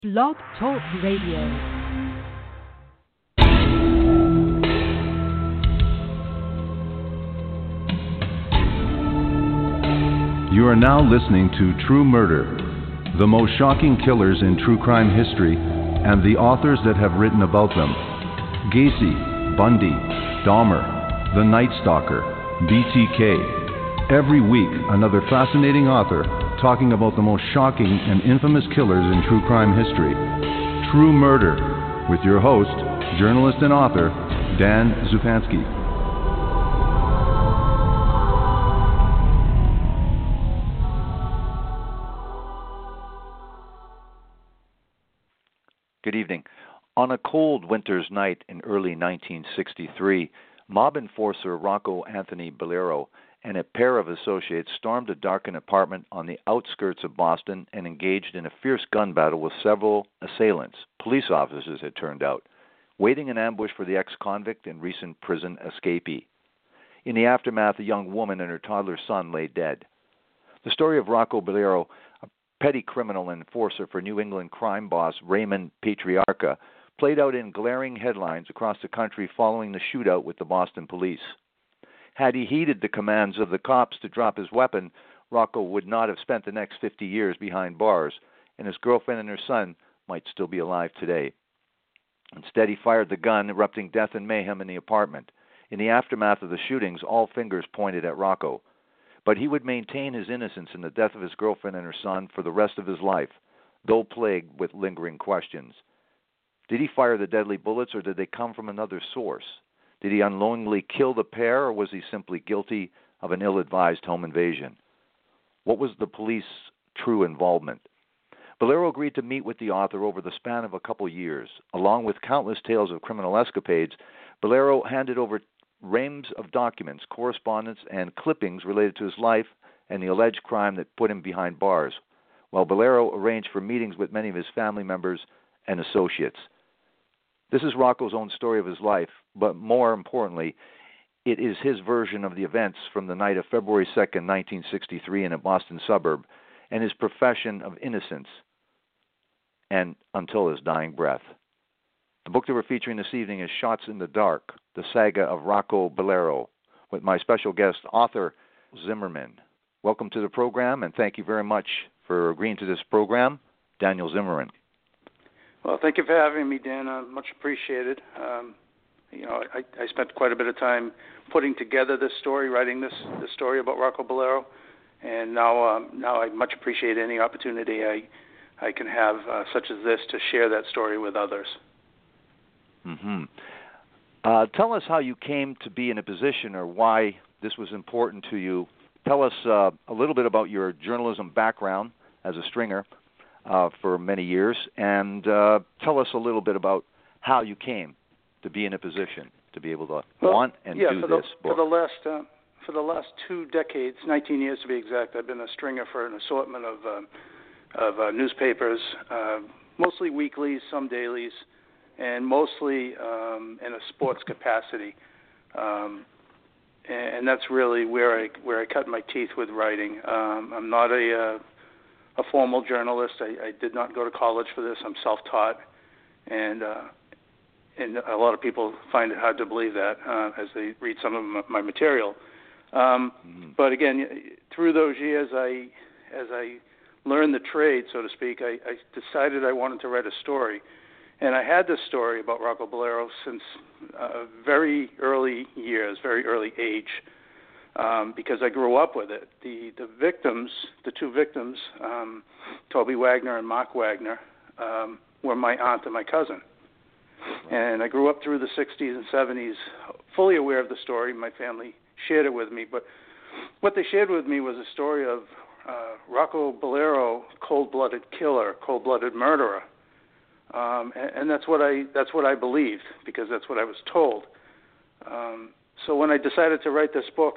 Blog Talk Radio. You are now listening to True Murder, the most shocking killers in true crime history, and the authors that have written about them. Gacy, Bundy, Dahmer, The Night Stalker, BTK. Every week, another fascinating author talking about the most shocking and infamous killers in true crime history. True Murder, with your host, journalist and author, Dan Zupansky. Good evening. On a cold winter's night in early 1963, mob enforcer Rocco Anthony Bellero and a pair of associates stormed a darkened apartment on the outskirts of Boston and engaged in a fierce gun battle with several assailants, police officers it turned out, waiting in ambush for the ex-convict and recent prison escapee. In the aftermath, a young woman and her toddler son lay dead. The story of Rocco Bellero, a petty criminal and enforcer for New England crime boss Raymond Patriarca, played out in glaring headlines across the country following the shootout with the Boston police. Had he heeded the commands of the cops to drop his weapon, Rocco would not have spent the next 50 years behind bars, and his girlfriend and her son might still be alive today. Instead, he fired the gun, erupting death and mayhem in the apartment. In the aftermath of the shootings, all fingers pointed at Rocco. But he would maintain his innocence in the death of his girlfriend and her son for the rest of his life, though plagued with lingering questions. Did he fire the deadly bullets, or did they come from another source? Did he unknowingly kill the pair, or was he simply guilty of an ill-advised home invasion? What was the police's true involvement? Bellero agreed to meet with the author over the span of a couple years. Along with countless tales of criminal escapades, Bellero handed over reams of documents, correspondence, and clippings related to his life and the alleged crime that put him behind bars, while Bellero arranged for meetings with many of his family members and associates. This is Rocco's own story of his life, but more importantly, it is his version of the events from the night of February 2nd, 1963 in a Boston suburb, and his profession of innocence and until his dying breath. The book that we're featuring this evening is Shots in the Dark, the saga of Rocco Bellero, with my special guest, author Zimmerman. Welcome to the program, and thank you very much for agreeing to this program, Daniel Zimmerman. Well, thank you for having me, Dan. Much appreciated. I spent quite a bit of time putting together this story, writing this story about Rocco Bellero, and now I much appreciate any opportunity I can have, such as this, to share that story with others. Mm-hmm. Tell us how you came to be in a position, or why this was important to you. Tell us a little bit about your journalism background as a stringer for many years, and tell us a little bit about how you came to be in a position to be able to do this book. For the last 2 decades, 19 years to be exact, I've been a stringer for an assortment of newspapers, mostly weeklies, some dailies, and mostly in a sports capacity. And that's really where I cut my teeth with writing. I'm not a formal journalist. I did not go to college for this. I'm self-taught, and a lot of people find it hard to believe that as they read some of my material. But again, through those years, as I learned the trade, so to speak, I decided I wanted to write a story. And I had this story about Rocco Bellero since very early years, very early age, because I grew up with it. The two victims, Toby Wagner and Mark Wagner, were my aunt and my cousin. And I grew up through the 60s and 70s fully aware of the story. My family shared it with me. But what they shared with me was a story of Rocco Bellero, cold-blooded killer, cold-blooded murderer. And that's what I believed, because that's what I was told. So when I decided to write this book,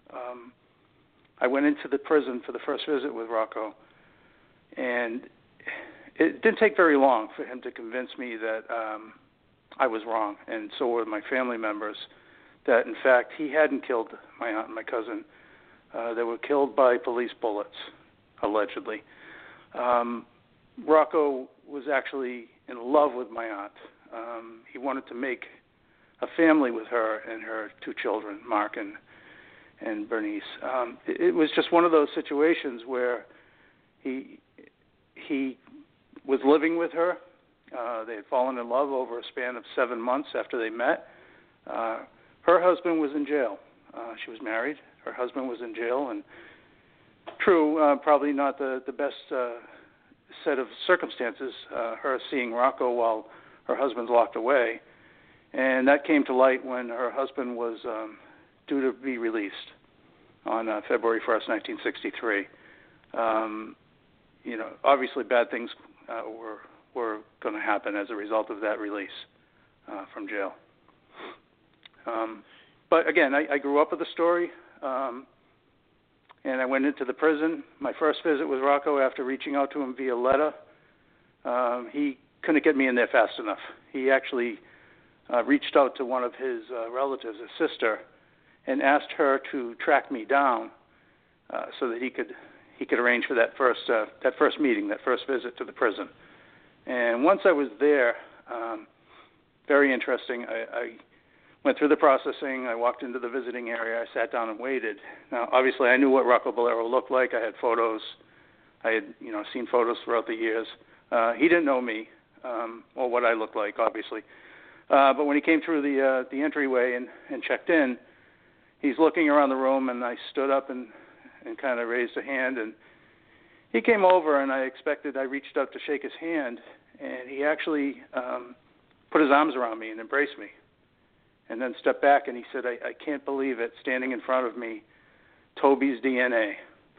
I went into the prison for the first visit with Rocco, and it didn't take very long for him to convince me that I was wrong, and so were my family members, that in fact he hadn't killed my aunt and my cousin. They were killed by police bullets, allegedly. Rocco was actually in love with my aunt. He wanted to make a family with her and her two children, Mark and Bernice. It was just one of those situations where he was living with her. They had fallen in love over a span of 7 months after they met. Her husband was in jail. She was married. Her husband was in jail, and true, probably not the best set of circumstances, her seeing Rocco while her husband's locked away. And that came to light when her husband was due to be released on February 1st, 1963. Obviously bad things were going to happen as a result of that release from jail. But again, I grew up with the story, and I went into the prison. My first visit with Rocco after reaching out to him via letter. He couldn't get me in there fast enough. He actually reached out to one of his relatives, his sister, and asked her to track me down so that he could arrange for that first meeting, that first visit to the prison. And once I was there, very interesting. I went through the processing. I walked into the visiting area. I sat down and waited. Now, obviously, I knew what Rocco Bolero looked like. I had photos. I had, seen photos throughout the years. He didn't know me or what I looked like, obviously. But when he came through the entryway and checked in, he's looking around the room, and I stood up and kind of raised a hand, and he came over, and I reached out to shake his hand, and he actually put his arms around me and embraced me, and then stepped back, and he said, I can't believe it, standing in front of me, Toby's DNA.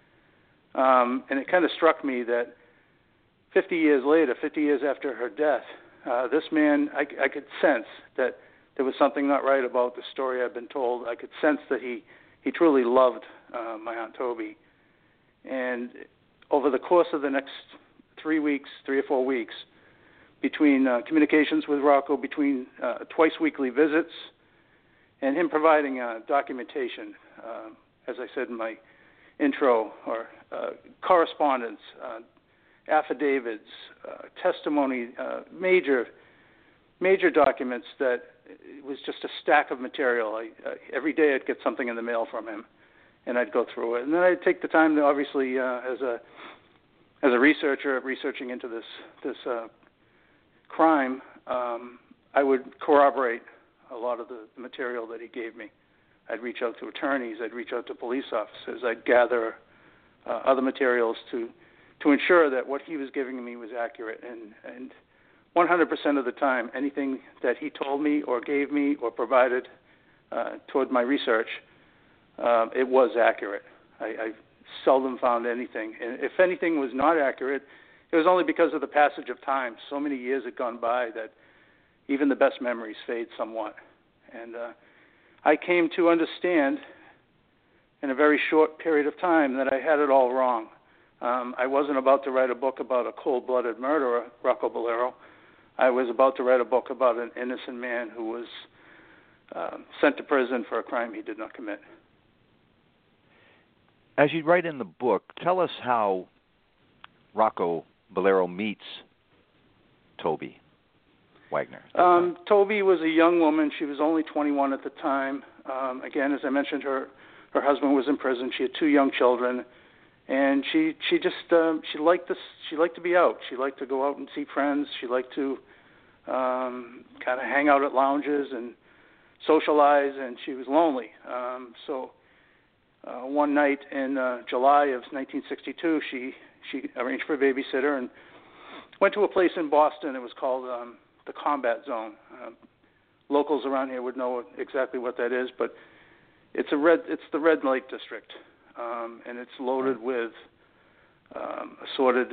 And it kind of struck me that 50 years later, 50 years after her death, this man, I could sense that there was something not right about the story I'd been told. I could sense that he truly loved my Aunt Toby. And over the course of the next 3 or 4 weeks, between communications with Rocco, between twice weekly visits, and him providing documentation, as I said in my intro, or correspondence, affidavits, testimony, major documents that it was just a stack of material. Every day I'd get something in the mail from him, and I'd go through it. And then I'd take the time to, obviously, as a researcher, researching into this crime, I would corroborate a lot of the material that he gave me. I'd reach out to attorneys. I'd reach out to police officers. I'd gather other materials to ensure that what he was giving me was accurate. And 100% of the time, anything that he told me or gave me or provided toward my research, it was accurate. I seldom found anything. And if anything was not accurate, it was only because of the passage of time. So many years had gone by that even the best memories fade somewhat. And I came to understand in a very short period of time that I had it all wrong. I wasn't about to write a book about a cold-blooded murderer, Rocco Bolero. I was about to write a book about an innocent man who was sent to prison for a crime he did not commit. As you write in the book, tell us how Rocco Bolero meets Toby Wagner. Toby was a young woman. She was only 21 at the time. Again, as I mentioned, her husband was in prison. She had 2 young children, and she liked this. She liked to be out. She liked to go out and see friends. She liked to kind of hang out at lounges and socialize, and she was lonely. So one night in July of 1962, she arranged for a babysitter and went to a place in Boston. It was called the Combat Zone. Locals around here would know exactly what that is, but it's the red light district, and it's loaded with assorted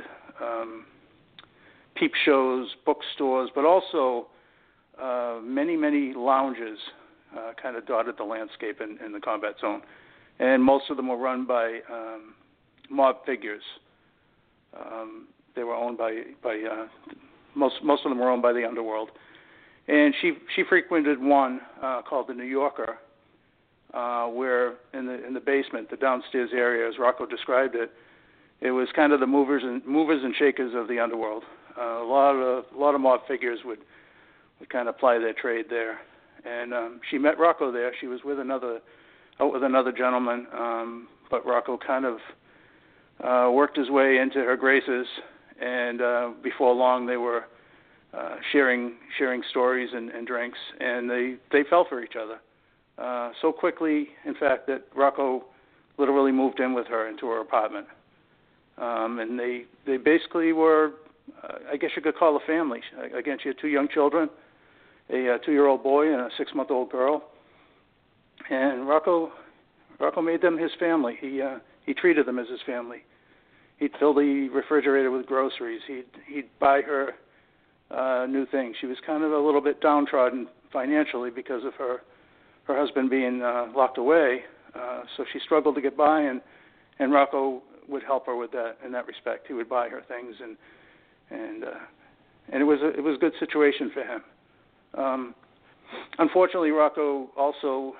peep shows, bookstores, but also many lounges kind of dotted the landscape in the Combat Zone, and most of them were run by mob figures. They were owned by most of them were owned by the underworld, and she frequented one called the New Yorker, where in the basement, the downstairs area, as Rocco described it, it was kind of the movers and shakers of the underworld. A lot of mob figures would kind of ply their trade there. And she met Rocco there. She was out with another gentleman, but Rocco kind of worked his way into her graces, and before long they were sharing stories and drinks, and they fell for each other so quickly, in fact, that Rocco literally moved in with her into her apartment. And they basically were, I guess you could call a family. Again, she had 2 young children, a 2-year-old boy and a 6-month-old girl. And Rocco made them his family. He treated them as his family. He'd fill the refrigerator with groceries. He'd buy her new things. She was kind of a little bit downtrodden financially because of her husband being locked away. So she struggled to get by, and Rocco would help her with that in that respect. He would buy her things, and it was a good situation for him. Unfortunately, Rocco also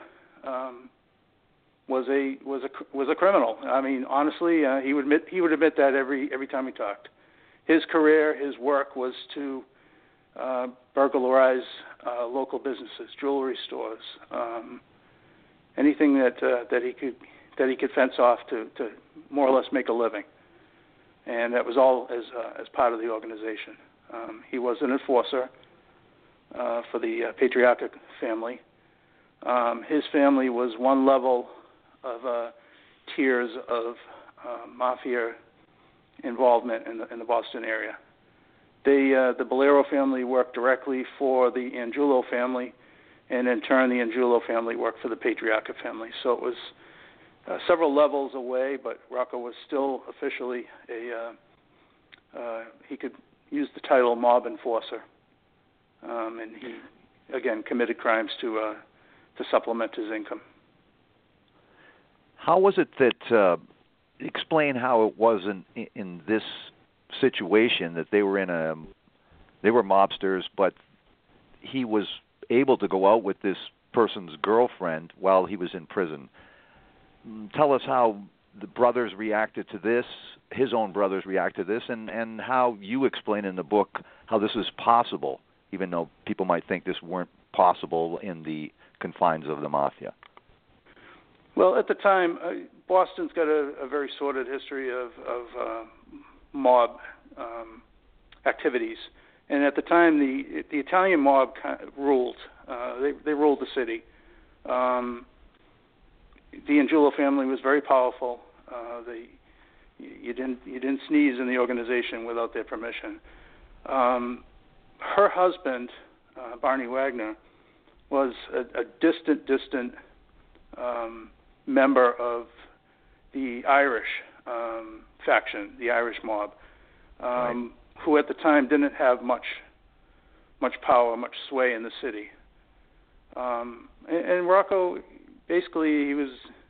was a criminal. I mean, honestly, he would admit that every time he talked. His career, his work was to burglarize local businesses, jewelry stores, anything that he could fence off to more or less make a living, and that was all as part of the organization. He was an enforcer for the Patriarca family. His family was one level of tiers of mafia involvement in the Boston area. The Bolero family worked directly for the Angiulo family, and in turn the Angiulo family worked for the Patriarca family. So it was several levels away, but Rocco was still officially he could use the title mob enforcer, and he again committed crimes to supplement his income. How was it that explain how it was in this situation that they were mobsters, but he was able to go out with this person's girlfriend while he was in prison? Tell us how the brothers reacted to this, his own brothers reacted to this, and how you explain in the book how this is possible, even though people might think this weren't possible in the confines of the mafia. Well, at the time, Boston's got a very sordid history of mob activities, and at the time, the Italian mob ruled. They ruled the city. The Angiulo family was very powerful. You didn't sneeze in the organization without their permission. Her husband, Barney Wagner, was a distant member of the Irish faction, the Irish mob, who at the time didn't have much power, much sway in the city. And Rocco, basically, he was,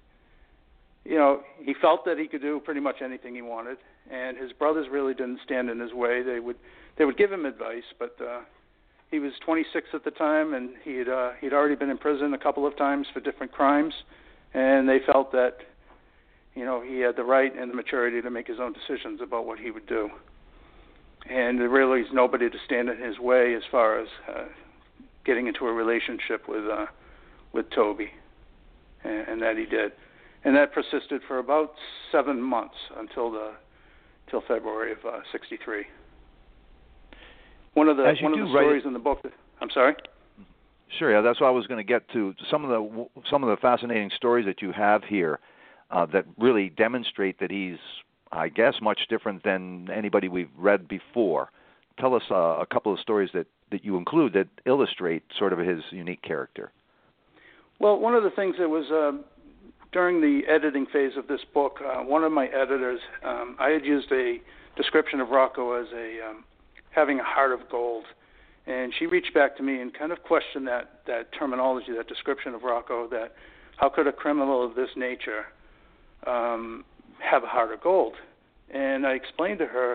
he felt that he could do pretty much anything he wanted, and his brothers really didn't stand in his way. They would give him advice, but he was 26 at the time, and he'd already been in prison a couple of times for different crimes, and they felt that, he had the right and the maturity to make his own decisions about what he would do. And there really is nobody to stand in his way as far as getting into a relationship with Toby, and that he did. And that persisted for about 7 months until February of '63. One of the stories in the book. I'm sorry. Sure, yeah, that's what I was going to get to. Some of the fascinating stories that you have here that really demonstrate that he's, I guess, much different than anybody we've read before. Tell us a couple of stories that you include that illustrate sort of his unique character. Well, one of the things that was during the editing phase of this book, one of my editors, I had used a description of Rocco as having a heart of gold, and she reached back to me and kind of questioned that terminology, that description of Rocco, that how could a criminal of this nature have a heart of gold? And I explained to her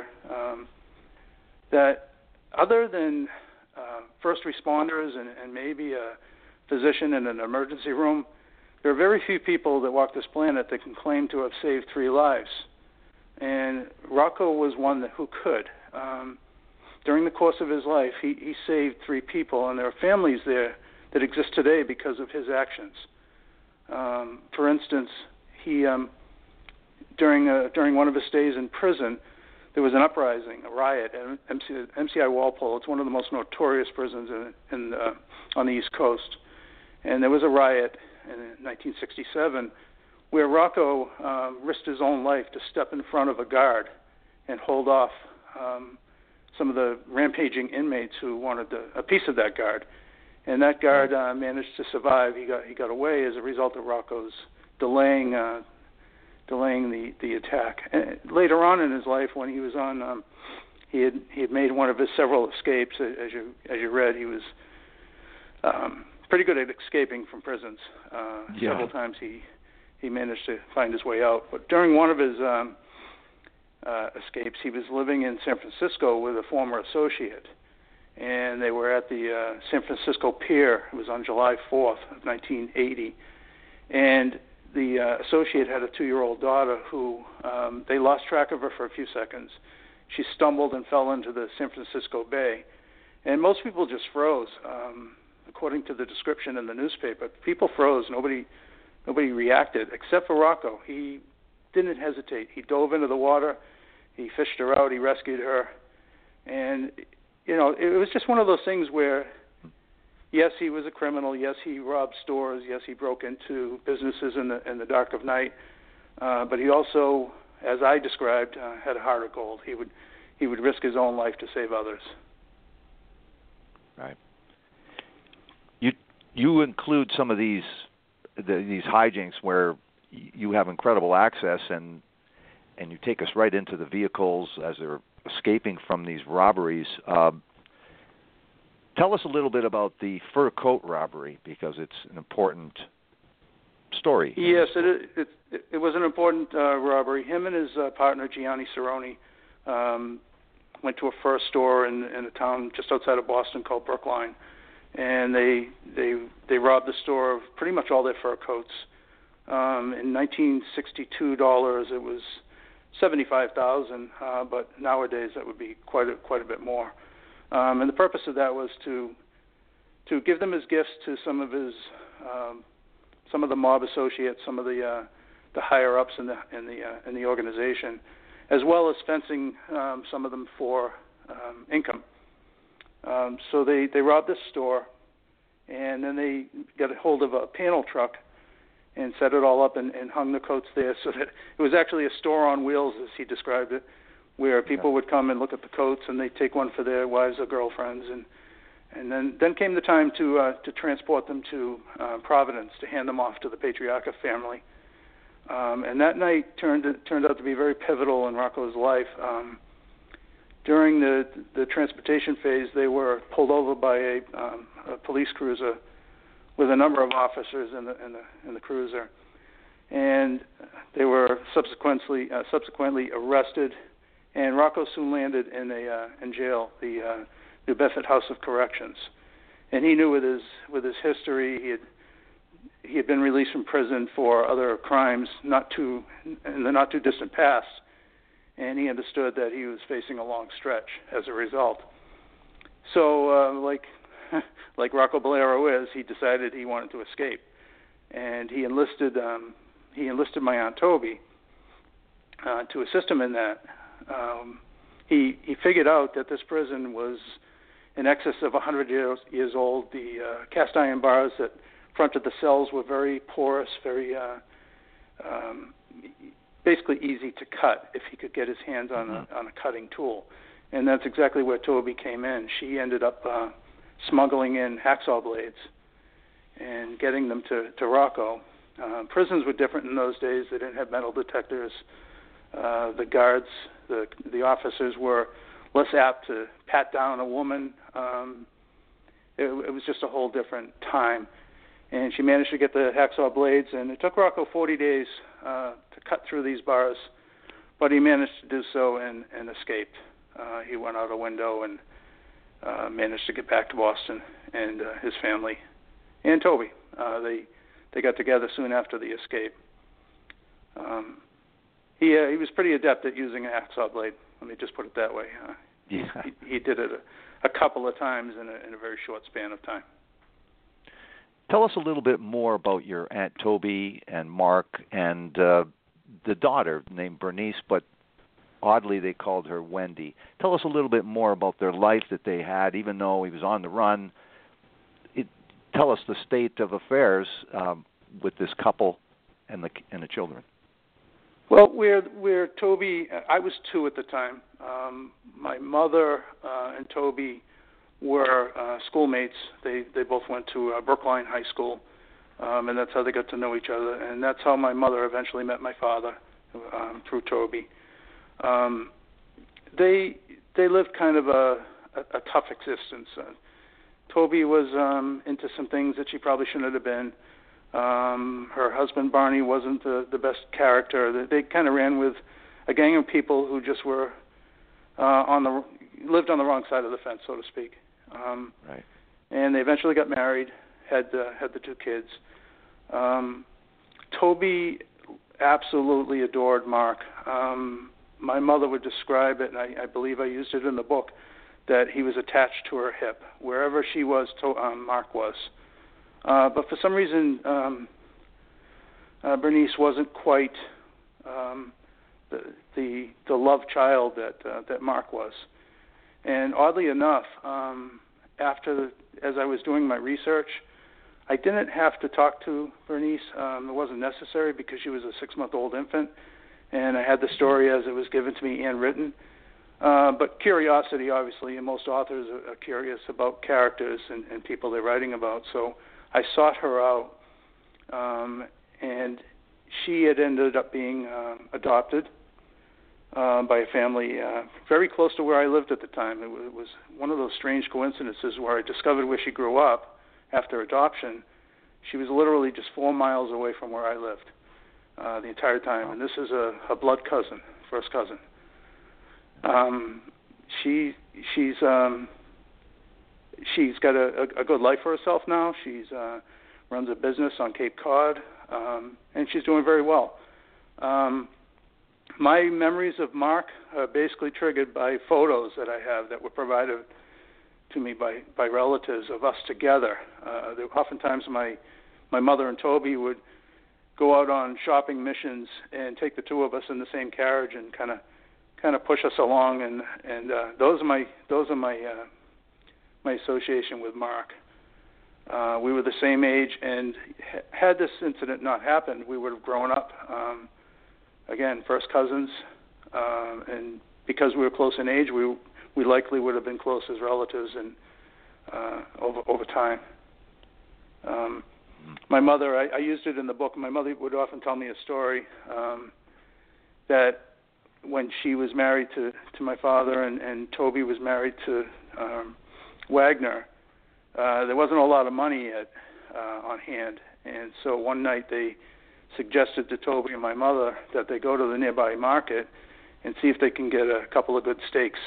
that other than first responders and maybe a physician in an emergency room, there are very few people that walk this planet that can claim to have saved 3 lives. And Rocco was one who could. during the course of his life, he saved 3 people, and there are families there that exist today because of his actions. For instance, he during one of his stays in prison, there was an uprising, a riot at MCI Walpole. It's one of the most notorious prisons on the East Coast. And there was a riot in 1967 where Rocco risked his own life to step in front of a guard and hold off some of the rampaging inmates who wanted a piece of that guard. And that guard managed to survive. He got away as a result of Rocco's delaying the attack. And later on in his life, when he was on, he had made one of his several escapes. As you read, he was pretty good at escaping from prisons. Several times he managed to find his way out. But during one of his escapes, he was living in San Francisco with a former associate, and they were at the San Francisco Pier. It was on July 4th of 1980, and the associate had a 2-year-old daughter who they lost track of her for a few seconds. She stumbled and fell into the San Francisco Bay, and most people just froze. According to the description in the newspaper, people froze. Nobody reacted except for Rocco. He didn't hesitate. He dove into the water. He fished her out. He rescued her, and it was just one of those things where, yes, he was a criminal. Yes, he robbed stores. Yes, he broke into businesses in the dark of night. But he also, as I described, had a heart of gold. He would risk his own life to save others. Right. You include some of these hijinks where you have incredible access and you take us right into the vehicles as they're escaping from these robberies. Tell us a little bit about the fur coat robbery, because it's an important story. Yes, it was an important robbery. Him and his partner, Gianni Cerrone, went to a fur store in a town just outside of Boston called Brookline, and they robbed the store of pretty much all their fur coats. In 1962 dollars, it was $75,000, but nowadays that would be quite a bit more. And the purpose of that was to give them as gifts to some of the mob associates, some of the higher ups in the organization, as well as fencing some of them for income. So they robbed this store, and then they got a hold of a panel truck and set it all up and hung the coats there, so that it was actually a store on wheels, as he described it, where people would come and look at the coats, and they'd take one for their wives or girlfriends, and then came the time to transport them to Providence, to hand them off to the Patriarca family. And that night turned out to be very pivotal in Rocco's life. During the transportation phase, they were pulled over by a police cruiser with a number of officers in the cruiser, and they were subsequently arrested. And Rocco soon landed in jail, the New Bedford House of Corrections. And he knew with his history, he had been released from prison for other crimes in the not too distant past, and he understood that he was facing a long stretch as a result. So, like Rocco Bolero is, he decided he wanted to escape, and he enlisted my Aunt Toby to assist him in that. He figured out that this prison was in excess of 100 years old. The cast iron bars that fronted the cells were very porous, very basically easy to cut if he could get his hands on a cutting tool. And that's exactly where Toby came in. She ended up smuggling in hacksaw blades and getting them to Rocco. Prisons were different in those days. They didn't have metal detectors. The guards, the officers were less apt to pat down a woman. It was just a whole different time. And she managed to get the hacksaw blades, and it took Rocco 40 days to cut through these bars, but he managed to do so and escaped. He went out a window and managed to get back to Boston and his family and Toby. They got together soon after the escape. He was pretty adept at using a hacksaw blade. Let me just put it that way. he did it a couple of times in a very short span of time. Tell us a little bit more about your Aunt Toby and Mark and the daughter named Bernice, but oddly they called her Wendy. Tell us a little bit more about their life that they had, even though he was on the run. Tell us the state of affairs with this couple and the children. Well, where Toby, I was 2 at the time. My mother and Toby were schoolmates. They both went to Brookline High School, and that's how they got to know each other. And that's how my mother eventually met my father, through Toby. They lived kind of a tough existence. Toby was into some things that she probably shouldn't have been. Her husband Barney wasn't the best character. They kind of ran with a gang of people who just were lived on the wrong side of the fence, so to speak. Right. And they eventually got married, had the 2 kids. Toby absolutely adored Mark. My mother would describe it, and I believe I used it in the book, that he was attached to her hip. Wherever she was, Mark was. But for some reason, Bernice wasn't quite the love child that Mark was. And oddly enough, as I was doing my research, I didn't have to talk to Bernice. It wasn't necessary because she was a 6-month-old infant, and I had the story as it was given to me and written. But curiosity, obviously, and most authors are curious about characters and people they're writing about. So I sought her out, and she had ended up being adopted by a family very close to where I lived at the time. It was one of those strange coincidences where I discovered where she grew up after adoption. She was literally just 4 miles away from where I lived the entire time, and this is a blood cousin, first cousin. She's got a good life for herself now. She's runs a business on Cape Cod, and she's doing very well. My memories of Mark are basically triggered by photos that I have that were provided to me by relatives of us together. Oftentimes my mother and Toby would go out on shopping missions and take the 2 of us in the same carriage and kind of push us along, and those are my association with Mark. We were the same age, and had this incident not happened, we would have grown up again, first cousins, and because we were close in age, we likely would have been close as relatives, and over time. My mother, I used it in the book. My mother would often tell me a story that when she was married to my father and Toby was married to Wagner, there wasn't a lot of money on hand, and so one night they suggested to Toby and my mother that they go to the nearby market and see if they can get a couple of good steaks,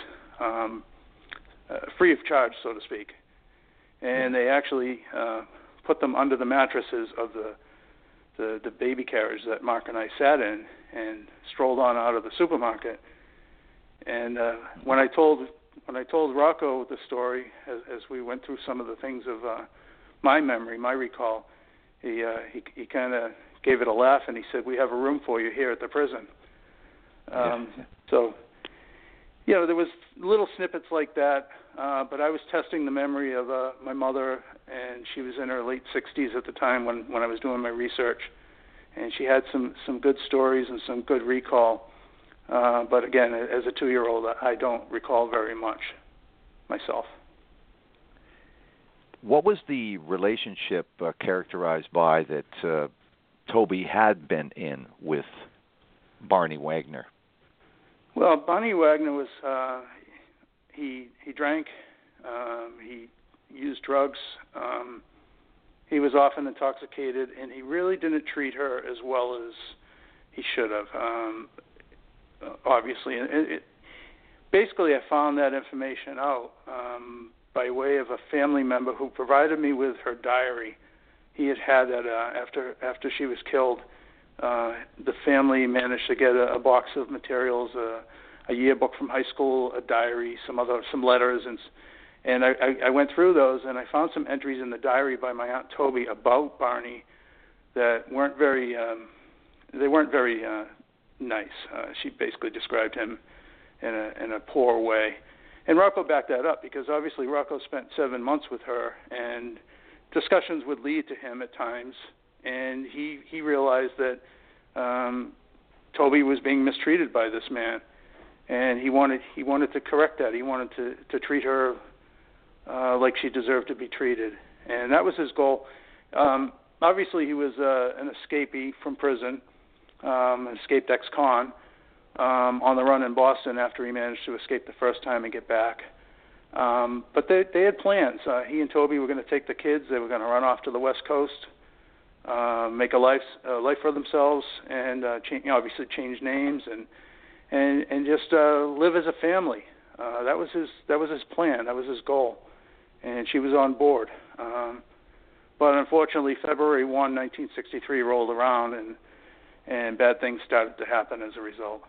free of charge, so to speak. And they actually put them under the mattresses of the baby carriage that Mark and I sat in, and strolled on out of the supermarket. And when I told Rocco the story, as we went through some of the things of my memory, my recall, he kind of gave it a laugh, and he said, "We have a room for you here at the prison." So, there was little snippets like that, but I was testing the memory of my mother, and she was in her late 60s at the time when I was doing my research, and she had some good stories and some good recall. But again, as a 2-year-old, I don't recall very much myself. What was the relationship characterized by that Toby had been in with Barney Wagner? Well, Barney Wagner was he drank, he used drugs, he was often intoxicated, and he really didn't treat her as well as he should have. Obviously, basically, I found that information out by way of a family member who provided me with her diary. He had that after she was killed. The family managed to get a box of materials, a yearbook from high school, a diary, some letters, and I went through those, and I found some entries in the diary by my Aunt Toby about Barney that weren't very nice. She basically described him in a poor way. And Rocco backed that up, because obviously Rocco spent 7 months with her, and discussions would lead to him at times, and he realized that Toby was being mistreated by this man, and he wanted to correct that. He wanted to treat her like she deserved to be treated, and that was his goal. Obviously, he was an escapee from prison, an escaped ex-con, on the run in Boston after he managed to escape the first time and get back. But they had plans. He and Toby were going to take the kids. They were going to run off to the West Coast, make a life for themselves, and obviously change names and just live as a family. That was his plan. That was his goal, and she was on board. But unfortunately, February 1, 1963 rolled around, and bad things started to happen as a result.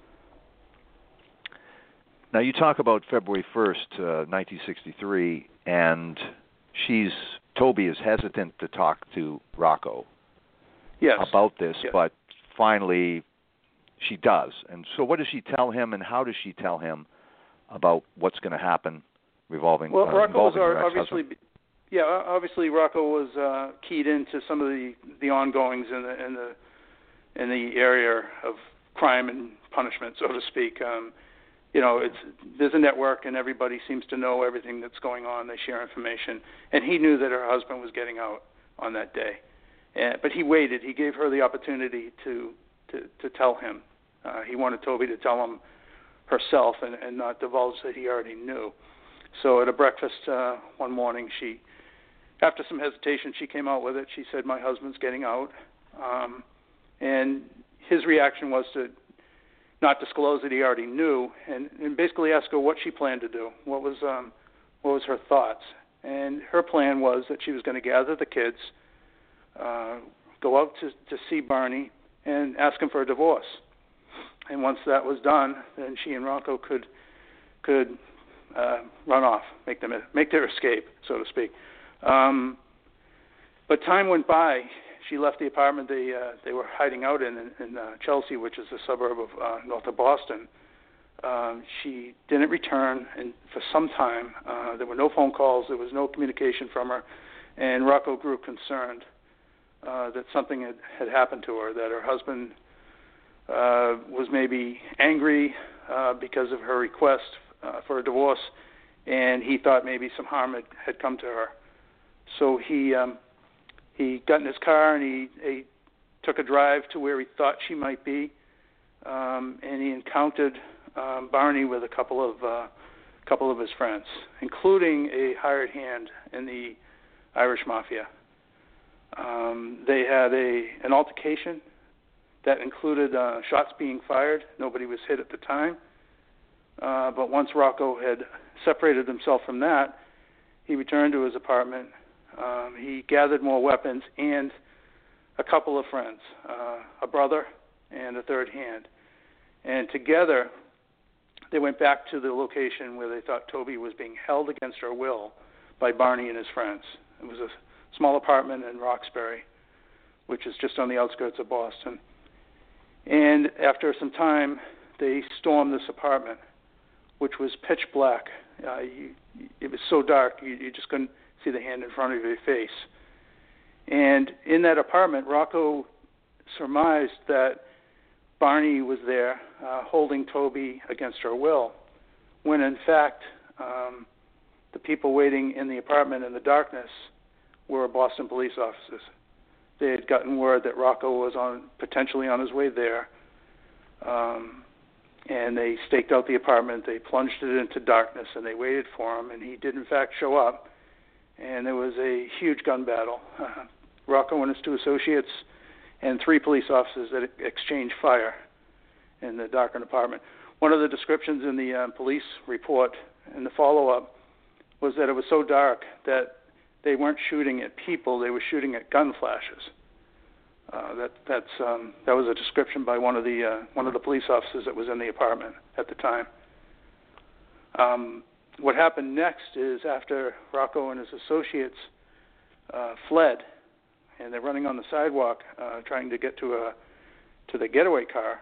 Now, you talk about February 1st, 1963, and Toby is hesitant to talk to Rocco about this, yes. But finally she does. And so what does she tell him, and how does she tell him about what's going to happen involving Rocco was obviously, obviously Rocco was keyed into some of the ongoings in the area of crime and punishment, so to speak. There's a network, and everybody seems to know everything that's going on. They share information, and he knew that her husband was getting out on that day, but he waited. He gave her the opportunity to tell him. He wanted Toby to tell him herself and not divulge that he already knew. So at a breakfast one morning, after some hesitation, she came out with it. She said, "My husband's getting out," and his reaction was to not disclose that he already knew, and basically ask her what she planned to do. What was her thoughts? And her plan was that she was going to gather the kids, go out to see Barney, and ask him for a divorce. And once that was done, then she and Rocco could run off, make their escape, so to speak. But time went by. She left the apartment they were hiding out in Chelsea, which is a suburb of north of Boston. She didn't return, and for some time there were no phone calls. There was no communication from her, and Rocco grew concerned that something had happened to her, that her husband was maybe angry because of her request for a divorce, and he thought maybe some harm had come to her. So he got in his car and he took a drive to where he thought she might be, and he encountered Barney with a couple of his friends, including a hired hand in the Irish Mafia. They had an altercation that included shots being fired. Nobody was hit at the time, but once Rocco had separated himself from that, he returned to his apartment. He gathered more weapons and a couple of friends, a brother and a third hand. And together, they went back to the location where they thought Toby was being held against her will by Barney and his friends. It was a small apartment in Roxbury, which is just on the outskirts of Boston. And after some time, they stormed this apartment, which was pitch black. It was so dark, you just couldn't see the hand in front of your face. And in that apartment, Rocco surmised that Barney was there holding Toby against her will, when in fact the people waiting in the apartment in the darkness were Boston police officers. They had gotten word that Rocco was potentially on his way there, and they staked out the apartment. They plunged it into darkness, and they waited for him, and he did in fact show up. And there was a huge gun battle. Rocco and his two associates and three police officers that exchanged fire in the darkened apartment. One of the descriptions in the police report in the follow-up was that it was so dark that they weren't shooting at people, they were shooting at gun flashes. That was a description by one of the police officers that was in the apartment at the time. What happened next is after Rocco and his associates fled, and they're running on the sidewalk trying to get to the getaway car,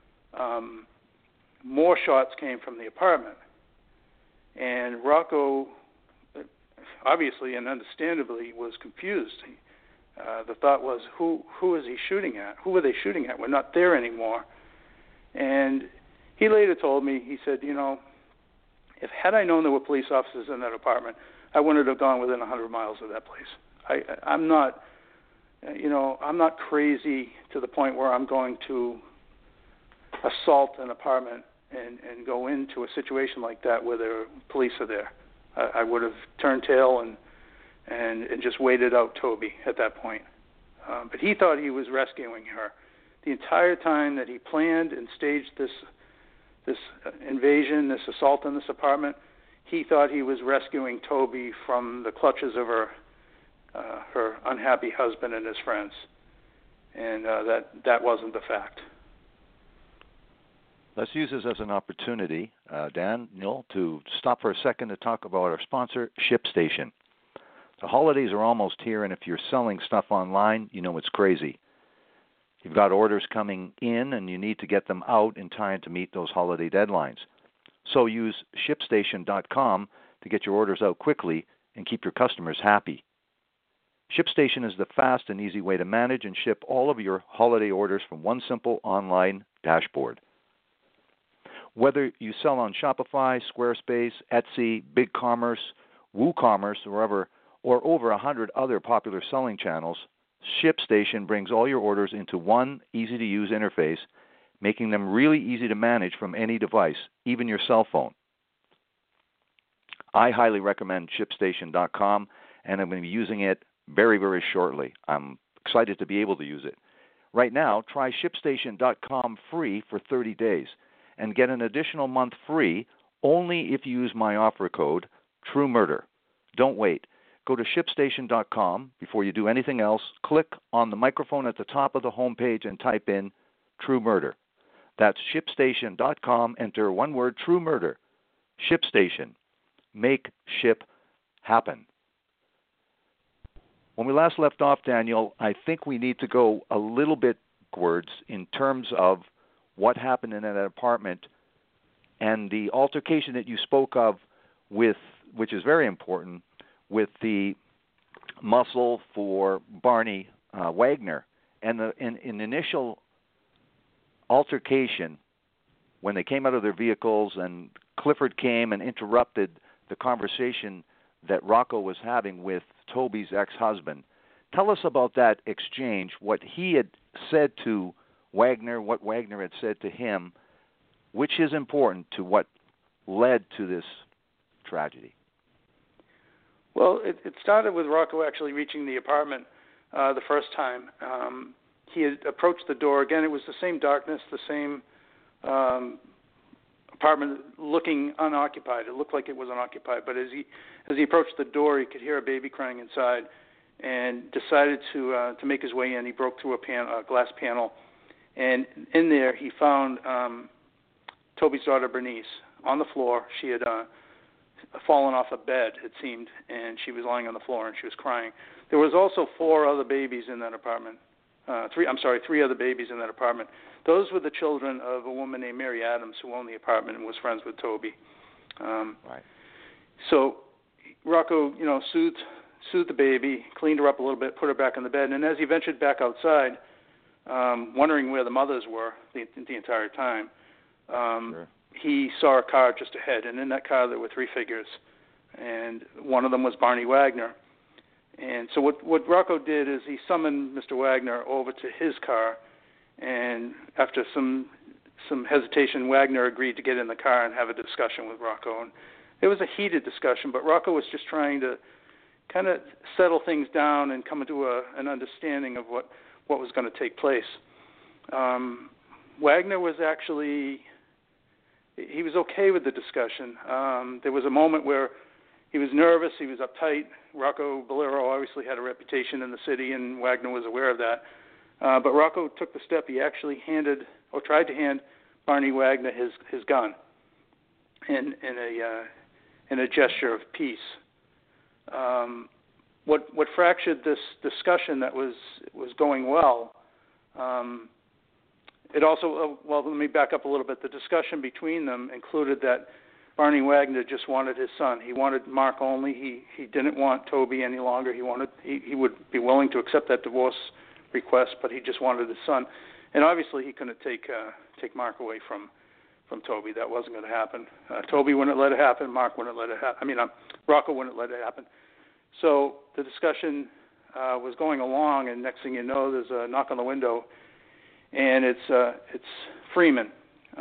more shots came from the apartment. And Rocco, obviously and understandably, was confused. The thought was, who is he shooting at? Who were they shooting at? We're not there anymore. And he later told me, he said, had I known there were police officers in that apartment, I wouldn't have gone within 100 miles of that place. I'm not crazy to the point where I'm going to assault an apartment and go into a situation like that where the police are there. I would have turned tail and just waited out Toby at that point. But he thought he was rescuing her. The entire time that he planned and staged this invasion, this assault on this apartment, he thought he was rescuing Toby from the clutches of her unhappy husband and his friends. And that wasn't the fact. Let's use this as an opportunity, Daniel, to stop for a second to talk about our sponsor, ShipStation. The holidays are almost here, and if you're selling stuff online, it's crazy. You've got orders coming in, and you need to get them out in time to meet those holiday deadlines. So use ShipStation.com to get your orders out quickly and keep your customers happy. ShipStation is the fast and easy way to manage and ship all of your holiday orders from one simple online dashboard. Whether you sell on Shopify, Squarespace, Etsy, BigCommerce, WooCommerce, or over 100 other popular selling channels, ShipStation brings all your orders into one easy-to-use interface, making them really easy to manage from any device, even your cell phone. I highly recommend ShipStation.com, and I'm going to be using it very, very shortly. I'm excited to be able to use it. Right now, try ShipStation.com free for 30 days. And get an additional month free only if you use my offer code, TrueMurder. Don't wait. Go to ShipStation.com before you do anything else. Click on the microphone at the top of the homepage and type in TrueMurder. That's ShipStation.com. Enter one word, TrueMurder. ShipStation. Make ship happen. When we last left off, Daniel, I think we need to go a little bit backwards in terms of what happened in that apartment and the altercation that you spoke of with, which is very important, with the muscle for Barney Wagner. And in the initial altercation, when they came out of their vehicles and Clifford came and interrupted the conversation that Rocco was having with Toby's ex-husband. Tell us about that exchange, what he had said to Wagner, what Wagner had said to him, which is important to what led to this tragedy. Well, it started with Rocco actually reaching the apartment the first time. He had approached the door. Again, it was the same darkness, the same apartment looking unoccupied. It looked like it was unoccupied. But as he approached the door, he could hear a baby crying inside and decided to make his way in. He broke through a glass panel. And in there, he found Toby's daughter, Bernice, on the floor. She had fallen off a bed, it seemed, and she was lying on the floor, and she was crying. There was also three other babies in that apartment. Those were the children of a woman named Mary Adams, who owned the apartment and was friends with Toby. Right. So Rocco, soothed the baby, cleaned her up a little bit, put her back in the bed, and as he ventured back outside, wondering where the mothers were the entire time, Sure. He saw a car just ahead, and in that car there were three figures, and one of them was Barney Wagner. And so what Rocco did is he summoned Mr. Wagner over to his car, and after some hesitation, Wagner agreed to get in the car and have a discussion with Rocco. And it was a heated discussion, but Rocco was just trying to kind of settle things down and come into an understanding of what was going to take place. Wagner was actually, he was okay with the discussion. There was a moment where he was nervous, he was uptight. Rocco Bolero obviously had a reputation in the city, and Wagner was aware of that. But Rocco took the step. He actually tried to hand Barney Wagner his gun in a gesture of peace. What fractured this discussion that was going well, it also, let me back up a little bit. The discussion between them included that Barney Wagner just wanted his son. He wanted Mark only. He didn't want Toby any longer. He would be willing to accept that divorce request, but he just wanted his son. And obviously he couldn't take Mark away from Toby. That wasn't going to happen. Toby wouldn't let it happen. Mark wouldn't let it happen. Rocco wouldn't let it happen. So the discussion was going along, and next thing you know, there's a knock on the window, and it's Freeman,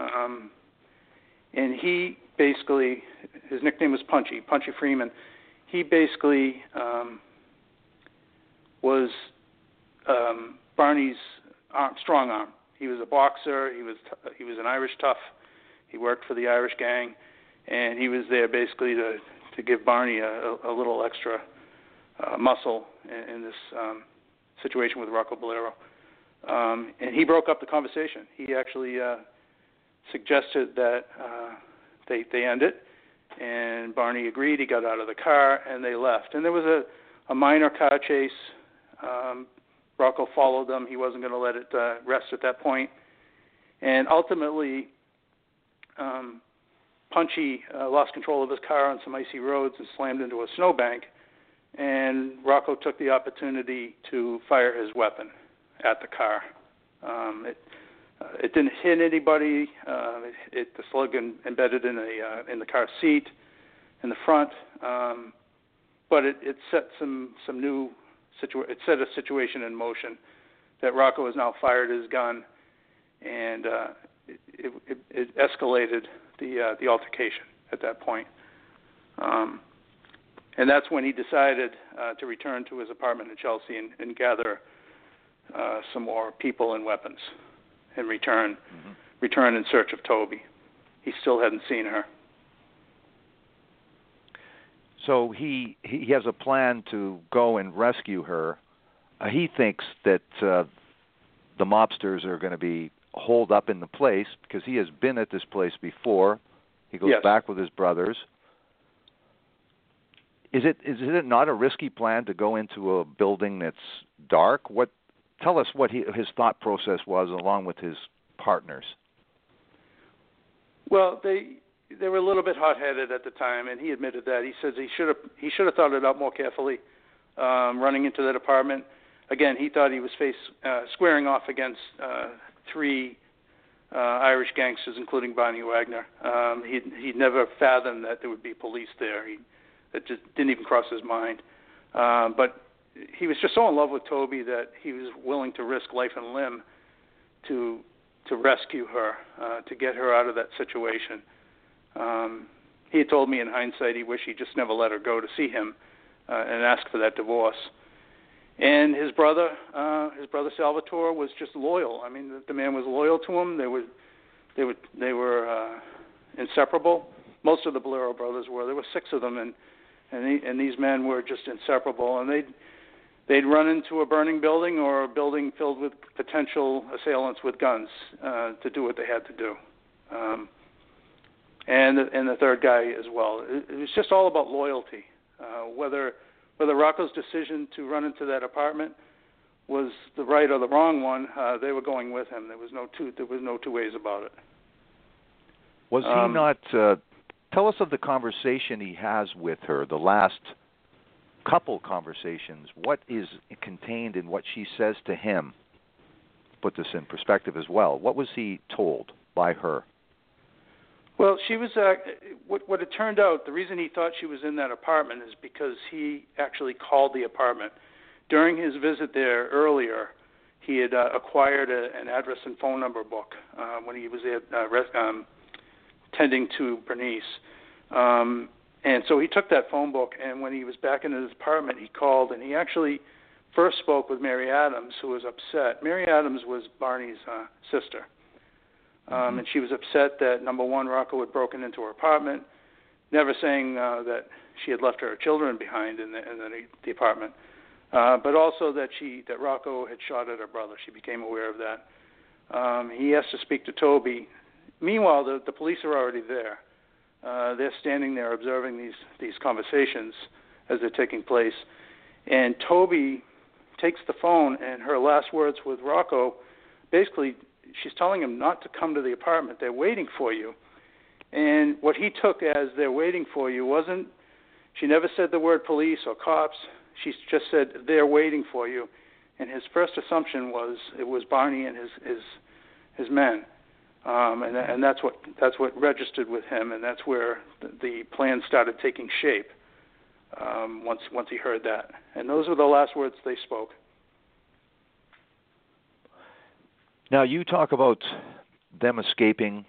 and he basically, his nickname was Punchy Freeman. He basically was Barney's strong arm. He was a boxer. He was an Irish tough. He worked for the Irish gang, and he was there basically to give Barney a little extra muscle in this situation with Rocco Bolero. And he broke up the conversation. He actually suggested that they end it, and Barney agreed. He got out of the car, and they left. And there was a minor car chase. Rocco followed them. He wasn't going to let it rest at that point. And ultimately, Punchy lost control of his car on some icy roads and slammed into a snowbank. And Rocco took the opportunity to fire his weapon at the car. It didn't hit anybody. The slug embedded in the car seat in the front, but it set it set a situation in motion that Rocco has now fired his gun, and it escalated the altercation at that point. And that's when he decided to return to his apartment in Chelsea and gather some more people and weapons and return in search of Toby. He still hadn't seen her. So he has a plan to go and rescue her. He thinks that the mobsters are going to be holed up in the place because he has been at this place before. He goes back with his brothers. Is it not a risky plan to go into a building that's dark? Tell us what his thought process was along with his partners. Well, they were a little bit hot-headed at the time, and he admitted that. He says he should have thought it out more carefully, running into that apartment. Again, he thought he was squaring off against three Irish gangsters, including Barney Wagner. He'd never fathomed that there would be police there. That just didn't even cross his mind. But he was just so in love with Toby that he was willing to risk life and limb to rescue her, to get her out of that situation. He had told me in hindsight he wished he just never let her go to see him and ask for that divorce. And his brother Salvatore was just loyal. I mean, the man was loyal to him. They were inseparable. Most of the Bolero brothers were. There were 6 of them, and these men were just inseparable. And they'd run into a burning building or a building filled with potential assailants with guns to do what they had to do. And the third guy as well. It was just all about loyalty. Whether Rocco's decision to run into that apartment was the right or the wrong one, they were going with him. There was no two ways about it. Was he not? Tell us of the conversation he has with her. The last couple conversations. What is contained in what she says to him? Put this in perspective as well. What was he told by her? Well, she was. What it turned out, the reason he thought she was in that apartment is because he actually called the apartment. During his visit there earlier, he had acquired an address and phone number book when he was tending to Bernice. And so he took that phone book, and when he was back in his apartment, he called, and he actually first spoke with Mary Adams, who was upset. Mary Adams was Barney's sister. And she was upset that, number one, Rocco had broken into her apartment, never saying that she had left her children behind in the apartment. but also that Rocco had shot at her brother. She became aware of that. He asked to speak to Toby. Meanwhile, the police are already there. They're standing there observing these conversations as they're taking place. And Toby takes the phone, and her last words with Rocco, basically, she's telling him not to come to the apartment. They're waiting for you. And what he took as they're waiting for you wasn't, she never said the word police or cops. She just said, they're waiting for you. And his first assumption was it was Barney and his men. And that's what registered with him, and that's where the plan started taking shape once he heard that. And those were the last words they spoke. Now, you talk about them escaping.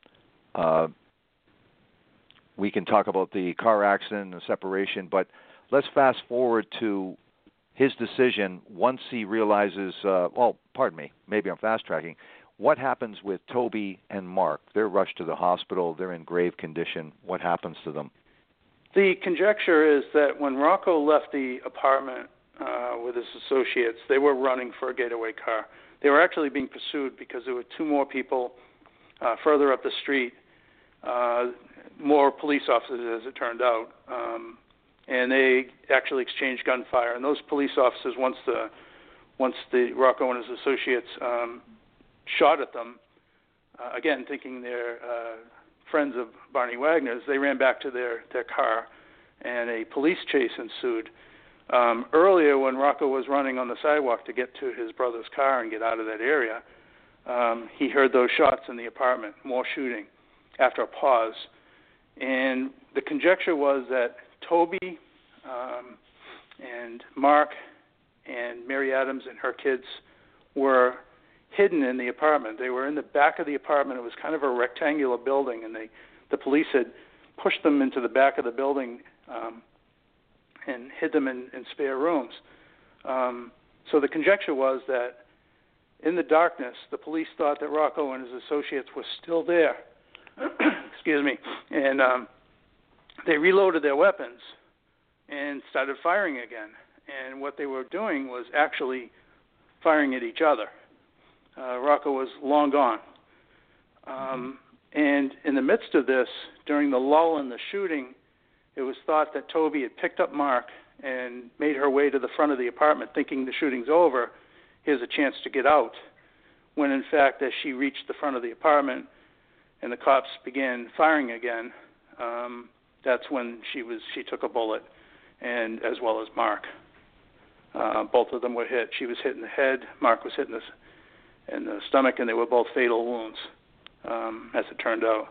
We can talk about the car accident and the separation, but let's fast forward to his decision once he realizes, maybe I'm fast-tracking. What happens with Toby and Mark? They're rushed to the hospital. They're in grave condition. What happens to them? The conjecture is that when Rocco left the apartment with his associates, they were running for a getaway car. They were actually being pursued because there were two more people further up the street, more police officers, as it turned out, and they actually exchanged gunfire. And those police officers, once the Rocco and his associates shot at them, again thinking they're friends of Barney Wagner's, they ran back to their car, and a police chase ensued. Earlier, when Rocco was running on the sidewalk to get to his brother's car and get out of that area, he heard those shots in the apartment, more shooting, after a pause. And the conjecture was that Toby and Mark and Mary Adams and her kids were hidden in the apartment. They were in the back of the apartment. It was kind of a rectangular building, and the police had pushed them into the back of the building and hid them in spare rooms. So the conjecture was that in the darkness, the police thought that Rocco and his associates were still there. Excuse me. And they reloaded their weapons and started firing again. And what they were doing was actually firing at each other. Rocco was long gone. And in the midst of this, during the lull in the shooting, it was thought that Toby had picked up Mark and made her way to the front of the apartment thinking the shooting's over, here's a chance to get out. When in fact, as she reached the front of the apartment and the cops began firing again, that's when she took a bullet, and as well as Mark. Both of them were hit. She was hit in the head, Mark was hit in the stomach, and they were both fatal wounds, as it turned out.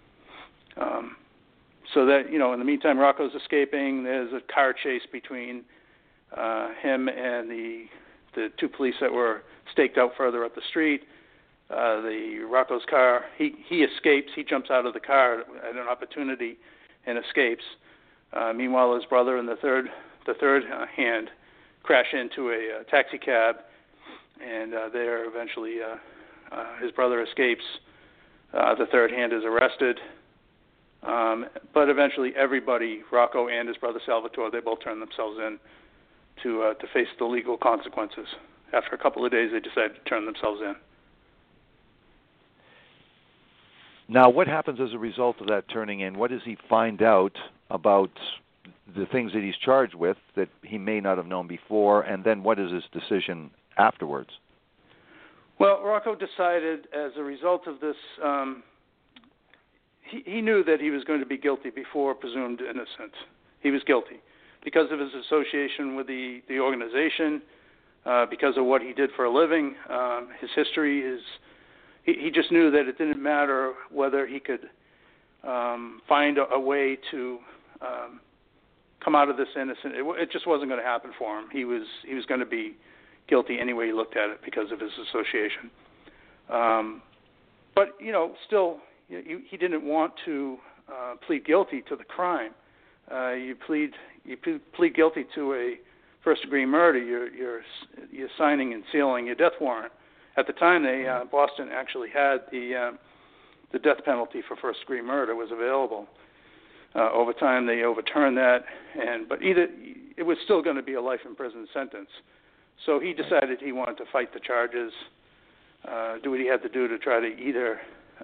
So that, in the meantime, Rocco's escaping. There's a car chase between him and the two police that were staked out further up the street. Rocco's car, he escapes. He jumps out of the car at an opportunity and escapes. Meanwhile, his brother and the third hand crash into a taxi cab, and there eventually his brother escapes. The third hand is arrested. But eventually everybody, Rocco and his brother Salvatore, they both turn themselves in to face the legal consequences. After a couple of days, they decided to turn themselves in. Now, what happens as a result of that turning in? What does he find out about the things that he's charged with that he may not have known before? And then what is his decision afterwards? Well, Rocco decided as a result of this, he knew that he was going to be guilty before presumed innocent. He was guilty because of his association with the organization, because of what he did for a living, his history. He just knew that it didn't matter whether he could find a way to come out of this innocent. It just wasn't going to happen for him. He was going to be guilty any way he looked at it because of his association. But still, he didn't want to plead guilty to the crime. You plead guilty to a first-degree murder. You're signing and sealing your death warrant. At the time, Boston actually had the death penalty for first-degree murder was available. Over time, they overturned that, but either it was still going to be a life in prison sentence. So he decided he wanted to fight the charges, do what he had to do to try to either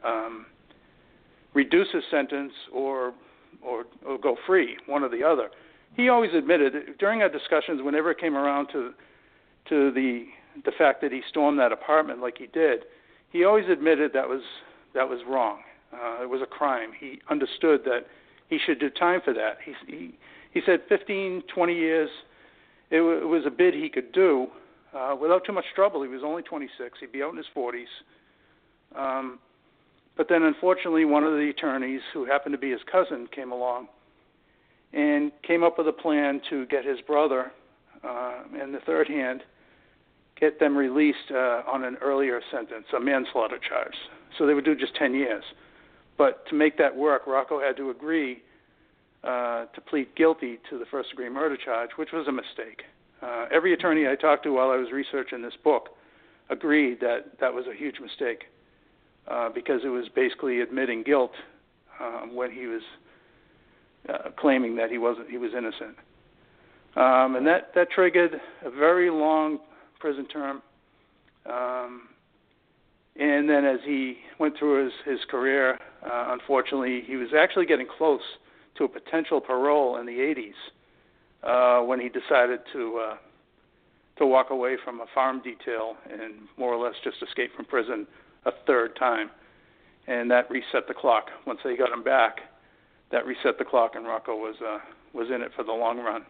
reduce his sentence or go free, one or the other. He always admitted during our discussions, whenever it came around to the fact that he stormed that apartment like he did, he always admitted that was wrong. It was a crime. He understood that he should do time for that. He said 15, 20 years, it was a bid he could do without too much trouble. He was only 26. He'd be out in his 40s. But then, unfortunately, one of the attorneys, who happened to be his cousin, came along and came up with a plan to get his brother and the third hand, get them released on an earlier sentence, a manslaughter charge. So they would do just 10 years. But to make that work, Rocco had to agree to plead guilty to the first-degree murder charge, which was a mistake. Every attorney I talked to while I was researching this book agreed that that was a huge mistake because it was basically admitting guilt when he was claiming that he was innocent. And that triggered a very long prison term. And then as he went through his career, unfortunately, he was actually getting close to a potential parole in the 80s when he decided to walk away from a farm detail and more or less just escape from prison a third time. And that reset the clock. Once they got him back, that reset the clock, and Rocco was in it for the long run.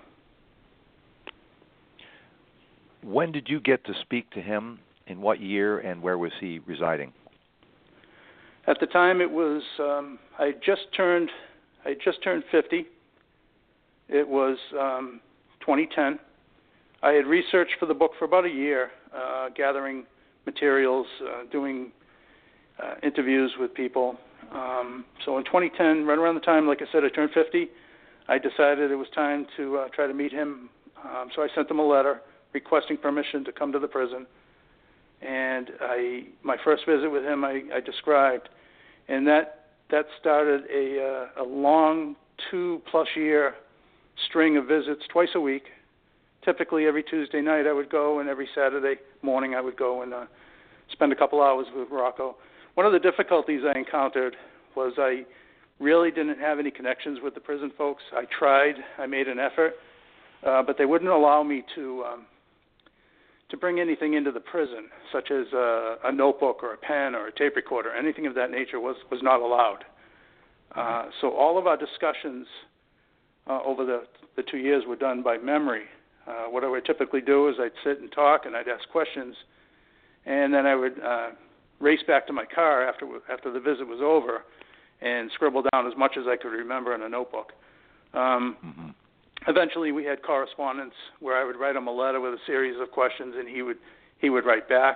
When did you get to speak to him? In what year, and where was he residing? At the time, it was I just turned 50. It was 2010. I had researched for the book for about a year, gathering materials, doing interviews with people. So in 2010, right around the time, like I said, I turned 50, I decided it was time to try to meet him. So I sent him a letter requesting permission to come to the prison. And my first visit with him I described, and that started a long 2+ year string of visits twice a week. Typically every Tuesday night I would go, and every Saturday morning I would go and spend a couple hours with Rocco. One of the difficulties I encountered was I really didn't have any connections with the prison folks. I tried, I made an effort, but they wouldn't allow me to bring anything into the prison, such as a notebook or a pen or a tape recorder. Anything of that nature was not allowed. So all of our discussions over the 2 years were done by memory. What I would typically do is I'd sit and talk, and I'd ask questions, and then I would race back to my car after the visit was over and scribble down as much as I could remember in a notebook. Eventually, we had correspondence where I would write him a letter with a series of questions, and he would write back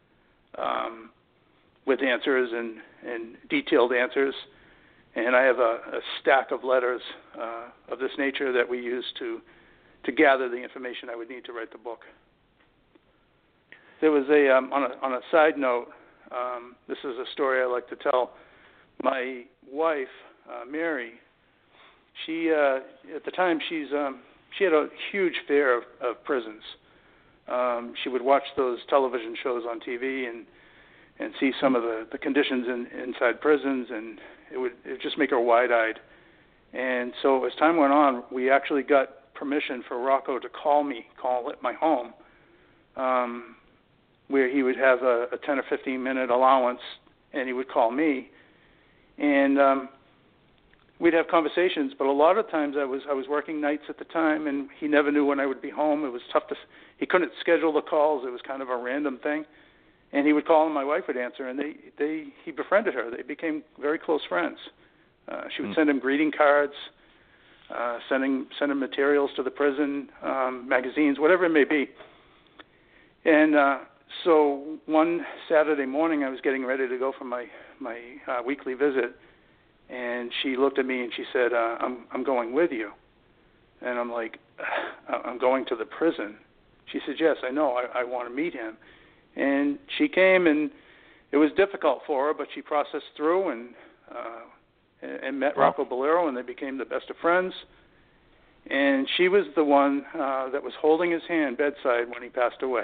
with answers and detailed answers. And I have a stack of letters of this nature that we use to gather the information I would need to write the book. There was on a side note, this is a story I like to tell. My wife, Mary, she at the time she had a huge fear of prisons. She would watch those television shows on TV and see some of the conditions inside prisons, and it would just make her wide-eyed. And so as time went on, we actually got permission for Rocco to call at my home, where he would have a 10 or 15-minute allowance, and he would call me. And we'd have conversations, but a lot of times I was working nights at the time, and he never knew when I would be home. It was tough he couldn't schedule the calls. It was kind of a random thing. And he would call, and my wife would answer, and he befriended her. They became very close friends. She would send him greeting cards, send him materials to the prison, magazines, whatever it may be. And so one Saturday morning, I was getting ready to go for my weekly visit, and she looked at me and she said, I'm going with you. And I'm like, I'm going to the prison. She said, yes, I know. I want to meet him. And she came, and it was difficult for her, but she processed through and met Rocco Bolero, and they became the best of friends. And she was the one that was holding his hand bedside when he passed away.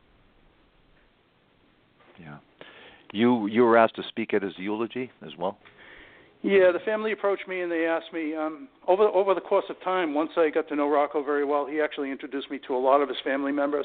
Yeah. You were asked to speak at his eulogy as well? Yeah, the family approached me and they asked me, over the course of time, once I got to know Rocco very well, he actually introduced me to a lot of his family members,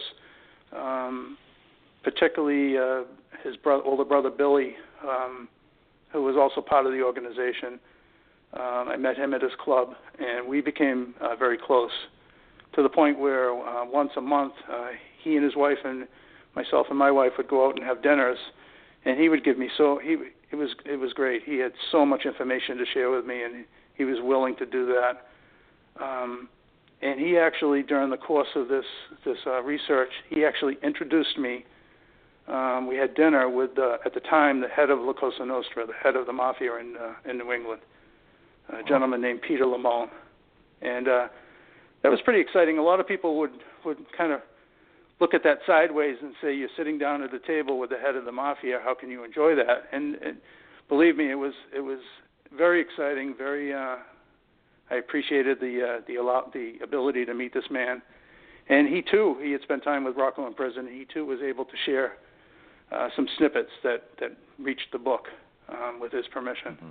particularly his older brother Billy, who was also part of the organization. I met him at his club, and we became very close, to the point where once a month he and his wife and myself and my wife would go out and have dinners, and he would give me it was great. He had so much information to share with me, and he was willing to do that. And he actually, during the course of this research, he actually introduced me. We had dinner with, at the time, the head of La Cosa Nostra, the head of the mafia in New England, a gentleman named Peter Lamone. And that was pretty exciting. A lot of people would kind of look at that sideways and say, you're sitting down at a table with the head of the mafia, how can you enjoy that? And believe me, it was very exciting, very I appreciated the ability to meet this man. And he had spent time with Rocco in prison. He too was able to share some snippets that reached the book with his permission. Mm-hmm.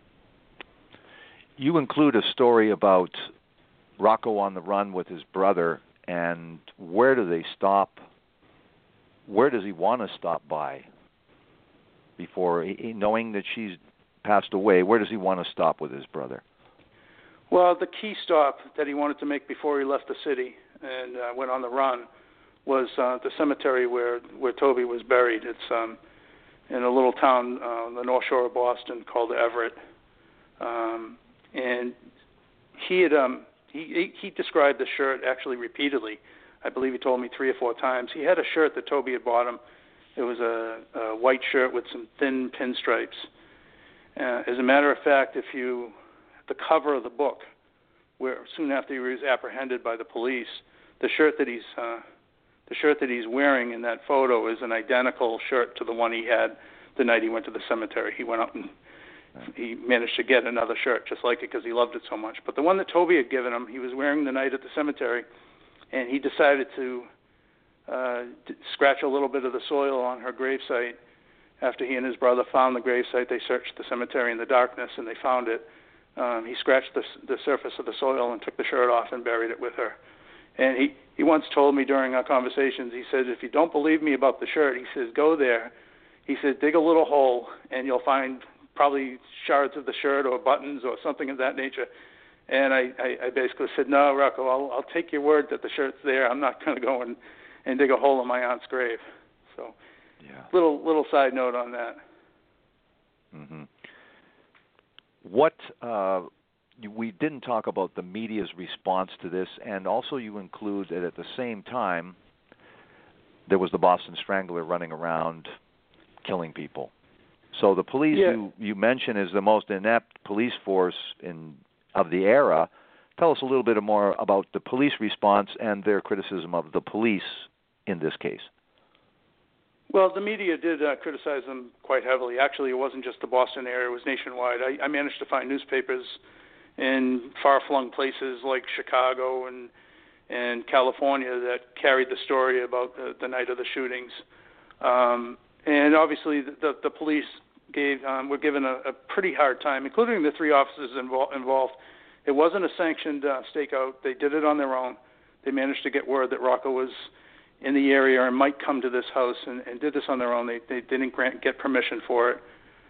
You include a story about Rocco on the run with his brother, and where do they stop? Where does he want to stop by before, knowing that she's passed away, where does he want to stop with his brother? Well, the key stop that he wanted to make before he left the city and went on the run was the cemetery where Toby was buried. It's in a little town on the North Shore of Boston called Everett. And he had he described the shirt actually repeatedly. I believe he told me 3 or 4 times. He had a shirt that Toby had bought him. It was a white shirt with some thin pinstripes. As a matter of fact, the cover of the book, where soon after he was apprehended by the police, the shirt that he's wearing in that photo is an identical shirt to the one he had the night he went to the cemetery. He went up and he managed to get another shirt just like it because he loved it so much. But the one that Toby had given him, he was wearing the night at the cemetery, and he decided to scratch a little bit of the soil on her gravesite. After he and his brother found the gravesite, they searched the cemetery in the darkness, and they found it. He scratched the surface of the soil and took the shirt off and buried it with her. And he once told me during our conversations, he said, if you don't believe me about the shirt, he says, go there. He said, dig a little hole, and you'll find probably shards of the shirt or buttons or something of that nature. And I basically said, no, Rocco, I'll take your word that the shirt's there. I'm not going to go and dig a hole in my aunt's grave. So, yeah. Little side note on that. Mm-hmm. What we didn't talk about the media's response to this, and also you include that at the same time there was the Boston Strangler running around killing people. So the police you mention is the most inept police force of the era. Tell us a little bit more about the police response and their criticism of the police in this case. Well, the media did criticize them quite heavily. Actually, it wasn't just the Boston area. It was nationwide. I managed to find newspapers in far-flung places like Chicago and California that carried the story about the night of the shootings. And obviously the police were given a pretty hard time, including the 3 officers involved. It wasn't a sanctioned stakeout. They did it on their own. They managed to get word that Rocco was in the area and might come to this house and did this on their own. They didn't get permission for it.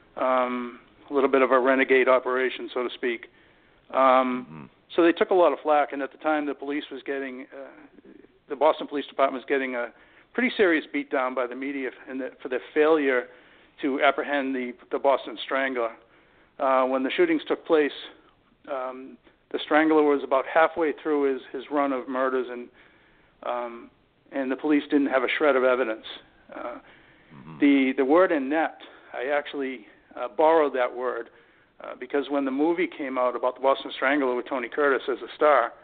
A little bit of a renegade operation, so to speak. So they took a lot of flack, and at the time the police was getting, the Boston Police Department was getting a pretty serious beatdown by the media for their failure to apprehend the Boston Strangler. When the shootings took place, the Strangler was about halfway through his run of murders, and the police didn't have a shred of evidence. The word inept, I actually borrowed that word because when the movie came out about the Boston Strangler with Tony Curtis as a star,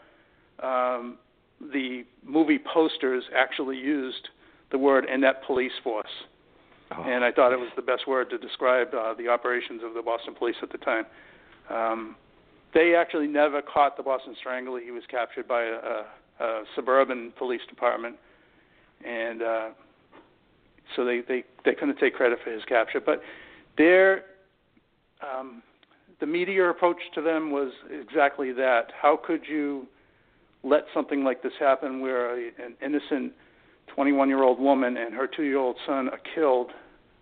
the movie posters actually used the word inept police force. Oh. And I thought it was the best word to describe the operations of the Boston police at the time. They actually never caught the Boston Strangler. He was captured by a suburban police department, and so they couldn't take credit for his capture. But the media approach to them was exactly that. How could you let something like this happen where an innocent 21-year-old woman and her 2-year-old son are killed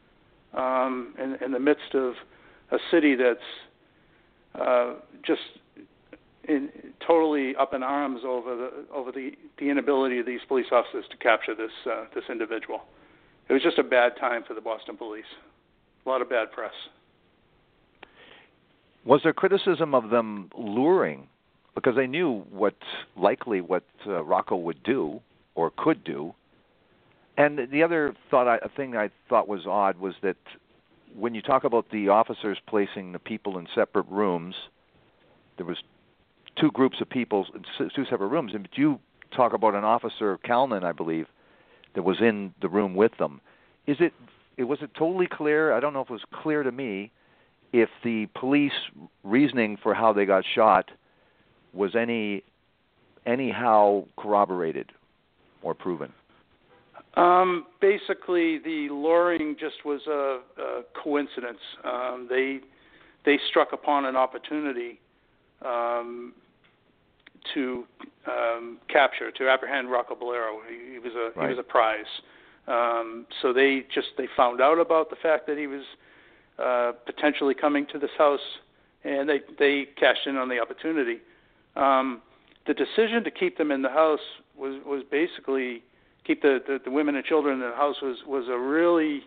in the midst of a city that's just totally up in arms over the inability of these police officers to capture this individual? It was just a bad time for the Boston police. A lot of bad press. Was there criticism of them luring? Because they knew what Rocco would do or could do. And the other thing I thought was odd was that when you talk about the officers placing the people in separate rooms, there was two groups of people, two separate rooms, and you talk about an officer, Calnan, I believe, that was in the room with them. Was it totally clear? I don't know if it was clear to me if the police reasoning for how they got shot was anyhow corroborated or proven. Basically, the luring just was a coincidence. They struck upon an opportunity to apprehend Rocco Bolero. He was a prize. So they found out about the fact that he was potentially coming to this house, and they cashed in on the opportunity. The decision to keep them in the house was basically keep the women and children in the house was a really,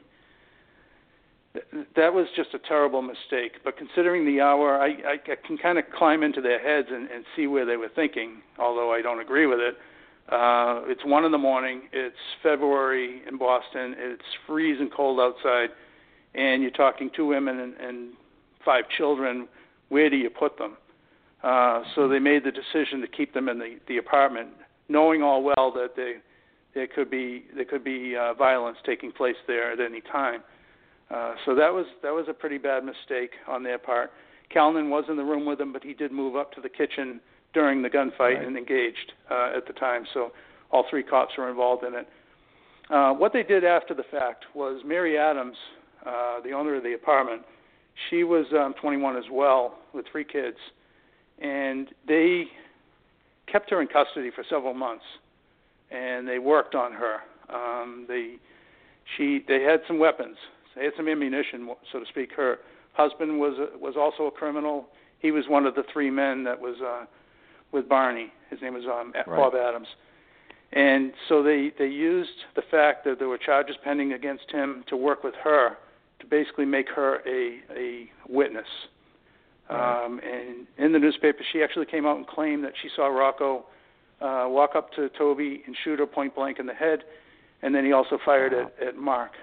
that was just a terrible mistake. But considering the hour, I can kind of climb into their heads and see where they were thinking, although I don't agree with it. It's 1 a.m. It's February in Boston. It's freezing cold outside, and you're talking 2 women and 5 children. Where do you put them? So they made the decision to keep them in the apartment, knowing all well that there could be violence taking place there at any time. So that was a pretty bad mistake on their part. Calnan was in the room with them, but he did move up to the kitchen during the gunfight and engaged at the time. So all 3 cops were involved in it. What they did after the fact was Mary Adams, the owner of the apartment, she was 21 as well with 3 kids, and they kept her in custody for several months, and they worked on her. They had some weapons. They had some ammunition, so to speak. Her husband was also a criminal. He was one of the 3 men that was with Barney. His name was Bob Adams. And so they used the fact that there were charges pending against him to work with her to basically make her a witness. And in the newspaper, she actually came out and claimed that she saw Rocco walk up to Toby and shoot her point blank in the head, and then he also fired at Mark.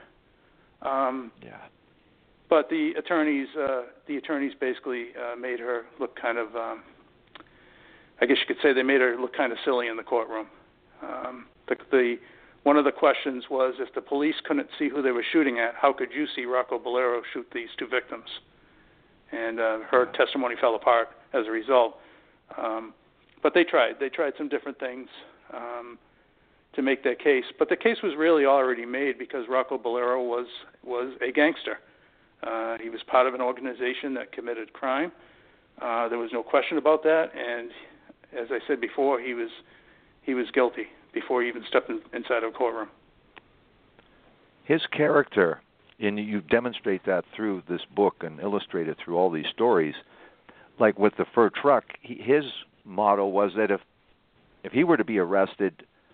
But the attorneys basically made her look kind of, I guess you could say they made her look kind of silly in the courtroom. One of the questions was, if the police couldn't see who they were shooting at, how could you see Rocco Bolero shoot these 2 victims? And her testimony fell apart as a result. But they tried some different things to make their case. But the case was really already made because Rocco Bolero was a gangster. He was part of an organization that committed crime. There was no question about that. And as I said before, he was guilty before he even stepped inside a courtroom. His character, and you demonstrate that through this book and illustrate it through all these stories, like with the fur truck, his motto was that if he were to be arrested,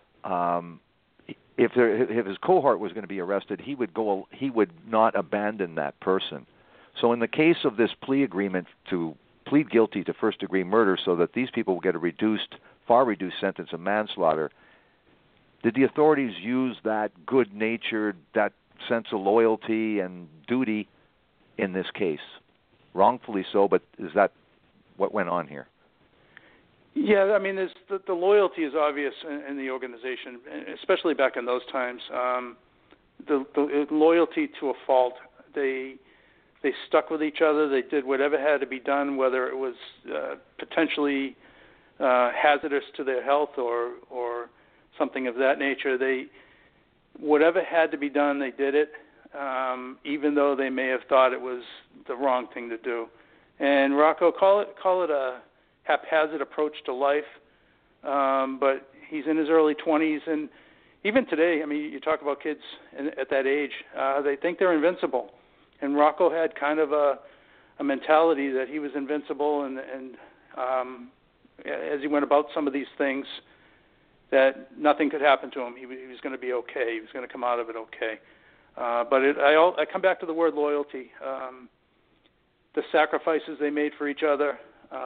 if his cohort was going to be arrested, he would not abandon that person. So in the case of this plea agreement to plead guilty to first-degree murder so that these people will get a far reduced sentence of manslaughter, did the authorities use that good-natured, that sense of loyalty and duty in this case? Wrongfully so, but is that what went on here? Yeah, I mean, the loyalty is obvious in the organization, especially back in those times. The loyalty to a fault. The They stuck with each other. They did whatever had to be done, whether it was potentially hazardous to their health or something of that nature. Whatever had to be done, they did it, even though they may have thought it was the wrong thing to do. And Rocco, call it a haphazard approach to life, but he's in his early 20s, and even today, I mean, you talk about kids at that age, they think they're invincible. And Rocco had kind of a mentality that he was invincible, and as he went about some of these things, that nothing could happen to him. He was going to be okay. He was going to come out of it okay. But I come back to the word loyalty. The sacrifices they made for each other,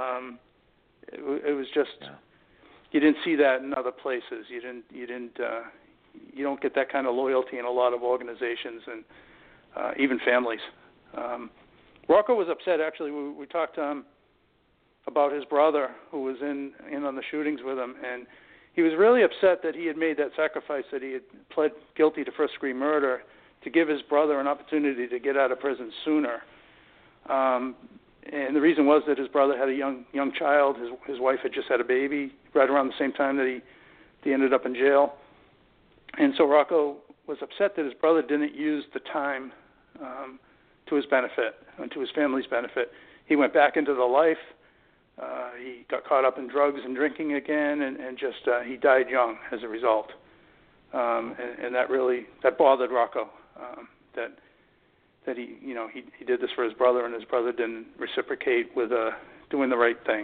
it was just, you didn't see that in other places. You don't get that kind of loyalty in a lot of organizations and even families. Rocco was upset, actually. We talked to him about his brother who was in on the shootings with him, and he was really upset that he had made that sacrifice, that he had pled guilty to first-degree murder to give his brother an opportunity to get out of prison sooner. And the reason was that his brother had a young child. His wife had just had a baby right around the same time that he ended up in jail. And so Rocco was upset that his brother didn't use the time to his benefit and to his family's benefit. He went back into the life. He got caught up in drugs and drinking again, and just he died young as a result. And that bothered Rocco. That he did this for his brother, and his brother didn't reciprocate with doing the right thing.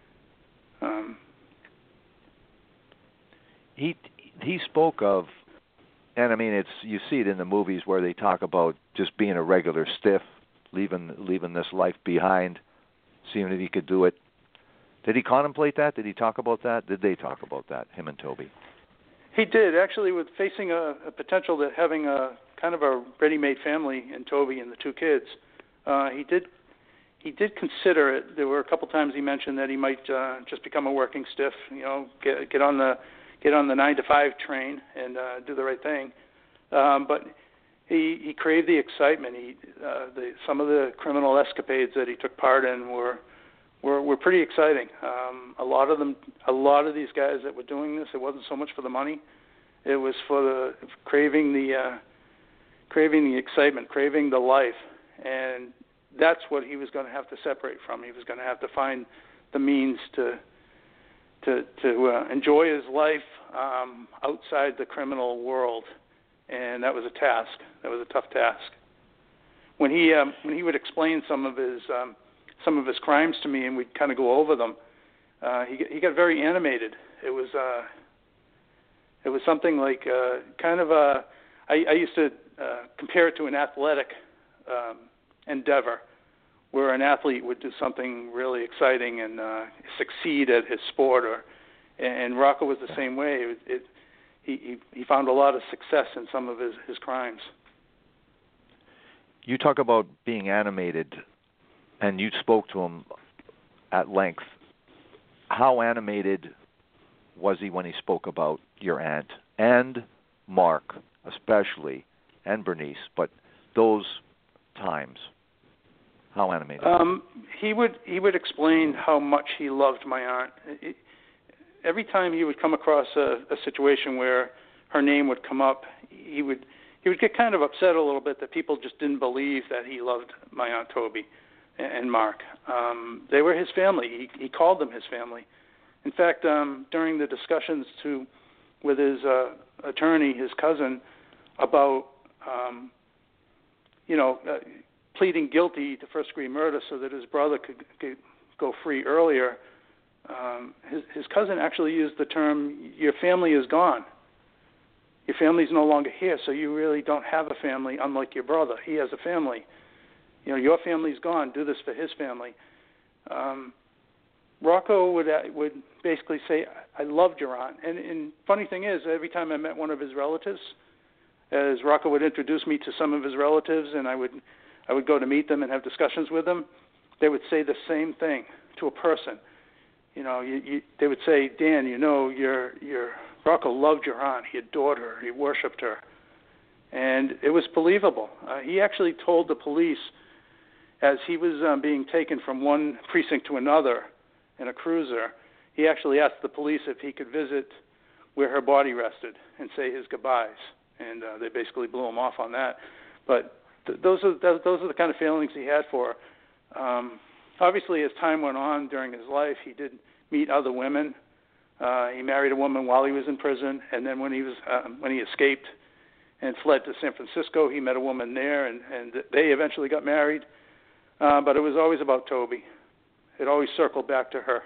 He spoke of, and I mean, you see it in the movies where they talk about just being a regular stiff, leaving this life behind, seeing if he could do it. Did he contemplate that? Did he talk about that? Did they talk about that, him and Toby? He did, actually, with facing a potential that having a kind of a ready-made family in Toby and the two kids. He did consider it. There were a couple times he mentioned that he might just become a working stiff, get on the 9-to-5 train and do the right thing. But he craved the excitement. Some of the criminal escapades that he took part in were pretty exciting. A lot of these guys that were doing this, it wasn't so much for the money. It was for craving the excitement, craving the life, and that's what he was going to have to separate from. He was going to have to find the means to enjoy his life outside the criminal world, and that was a task. That was a tough task. When he would explain some of his crimes to me, and we'd kind of go over them, he got very animated. It was something like I used to compare it to an athletic endeavor, where an athlete would do something really exciting and succeed at his sport, and Rocco was the same way. He found a lot of success in some of his crimes. You talk about being animated, and you spoke to him at length. How animated was he when he spoke about your aunt and Mark, especially, and Bernice, but those times? How animated? He would explain how much he loved my aunt. Every time he would come across a situation where her name would come up, he would get kind of upset a little bit that people just didn't believe that he loved my Aunt Toby and Mark. They were his family. He called them his family. In fact, during the discussions with his attorney, his cousin, about pleading guilty to first-degree murder so that his brother could go free earlier, his cousin actually used the term, "Your family is gone. Your family's no longer here, so you really don't have a family, unlike your brother. He has a family. Your family's gone. Do this for his family." Rocco would basically say, "I loved your aunt." And funny thing is, every time I met one of his relatives, as Rocco would introduce me to some of his relatives, and I would go to meet them and have discussions with them, they would say the same thing to a person. They would say, "Dan, your Rocco loved your aunt. He adored her. He worshipped her." And it was believable. He actually told the police as he was being taken from one precinct to another in a cruiser, he actually asked the police if he could visit where her body rested and say his goodbyes, and they basically blew him off on that. But those are the kind of feelings he had for her. Obviously, as time went on during his life, he did meet other women. He married a woman while he was in prison, and then when he escaped and fled to San Francisco, he met a woman there, and they eventually got married. But it was always about Toby. It always circled back to her.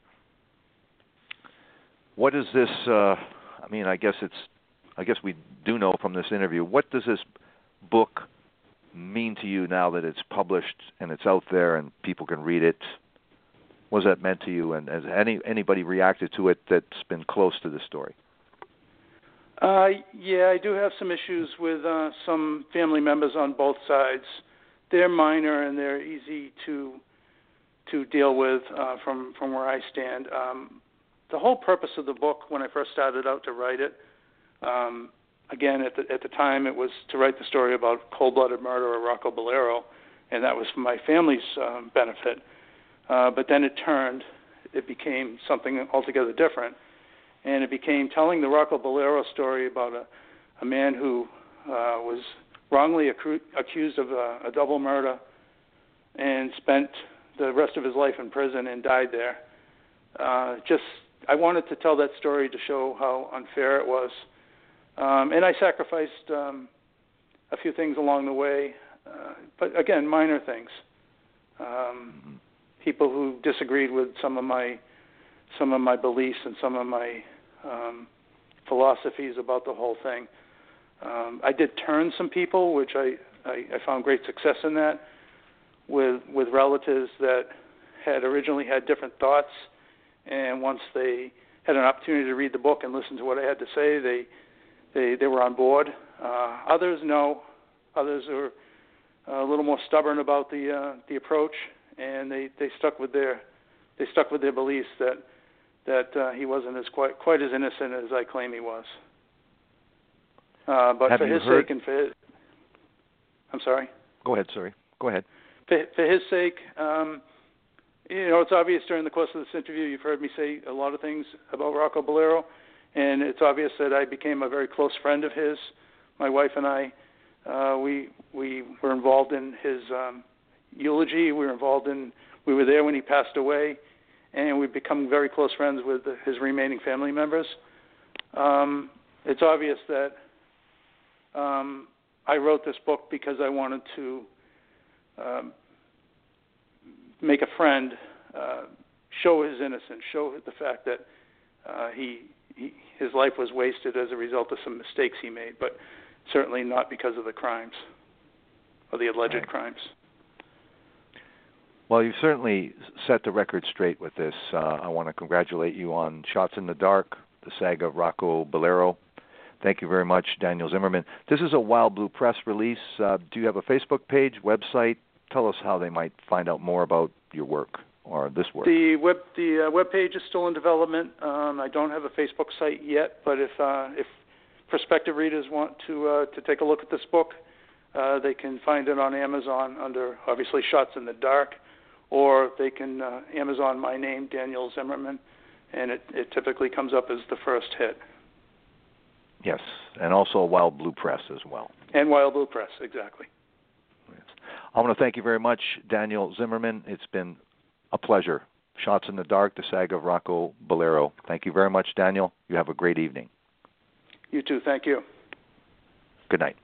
What is this? I guess we do know from this interview. What does this book mean to you now that it's published and it's out there and people can read it? What has that meant to you? And has anybody reacted to it that's been close to the story? Yeah, I do have some issues with some family members on both sides. They're minor and they're easy to deal with from where I stand. The whole purpose of the book, when I first started out to write it, again at the time, it was to write the story about cold-blooded murderer Rocco Bolero, and that was for my family's benefit. But then it became something altogether different, and it became telling the Rocco Bolero story about a man who was wrongly accused of a double murder and spent the rest of his life in prison and died there. I wanted to tell that story to show how unfair it was. And I sacrificed a few things along the way, but again, minor things. People who disagreed with some of my beliefs and some of my philosophies about the whole thing. I did turn some people, which I found great success in that, with relatives that had originally had different thoughts, and once they had an opportunity to read the book and listen to what I had to say, they were on board. Others no. Others are a little more stubborn about the approach, and they stuck with their beliefs that he wasn't quite as innocent as I claim he was. But for his sake and for his, I'm sorry. Go ahead, sorry. Go ahead. For his sake, it's obvious during the course of this interview you've heard me say a lot of things about Rocco Bolero, and it's obvious that I became a very close friend of his. My wife and I, we were involved in his eulogy. We were there when he passed away, and we've become very close friends with his remaining family members. It's obvious that I wrote this book because I wanted to make a friend show his innocence, show the fact that his life was wasted as a result of some mistakes he made, but certainly not because of the crimes or the alleged crimes. Well, you've certainly set the record straight with this. I want to congratulate you on Shots in the Dark, the saga of Rocco Bolero. Thank you very much, Daniel Zimmerman. This is a Wild Blue Press release. Do you have a Facebook page, website? Tell us how they might find out more about your work or this work. The web page is still in development. I don't have a Facebook site yet, but if prospective readers want to take a look at this book, they can find it on Amazon under, obviously, Shots in the Dark, or they can Amazon my name, Daniel Zimmerman, and it typically comes up as the first hit. Yes, and also Wild Blue Press as well. And Wild Blue Press, exactly. Yes. I want to thank you very much, Daniel Zimmerman. It's been a pleasure. Shots in the Dark, the saga of Rocco Bolero. Thank you very much, Daniel. You have a great evening. You too. Thank you. Good night.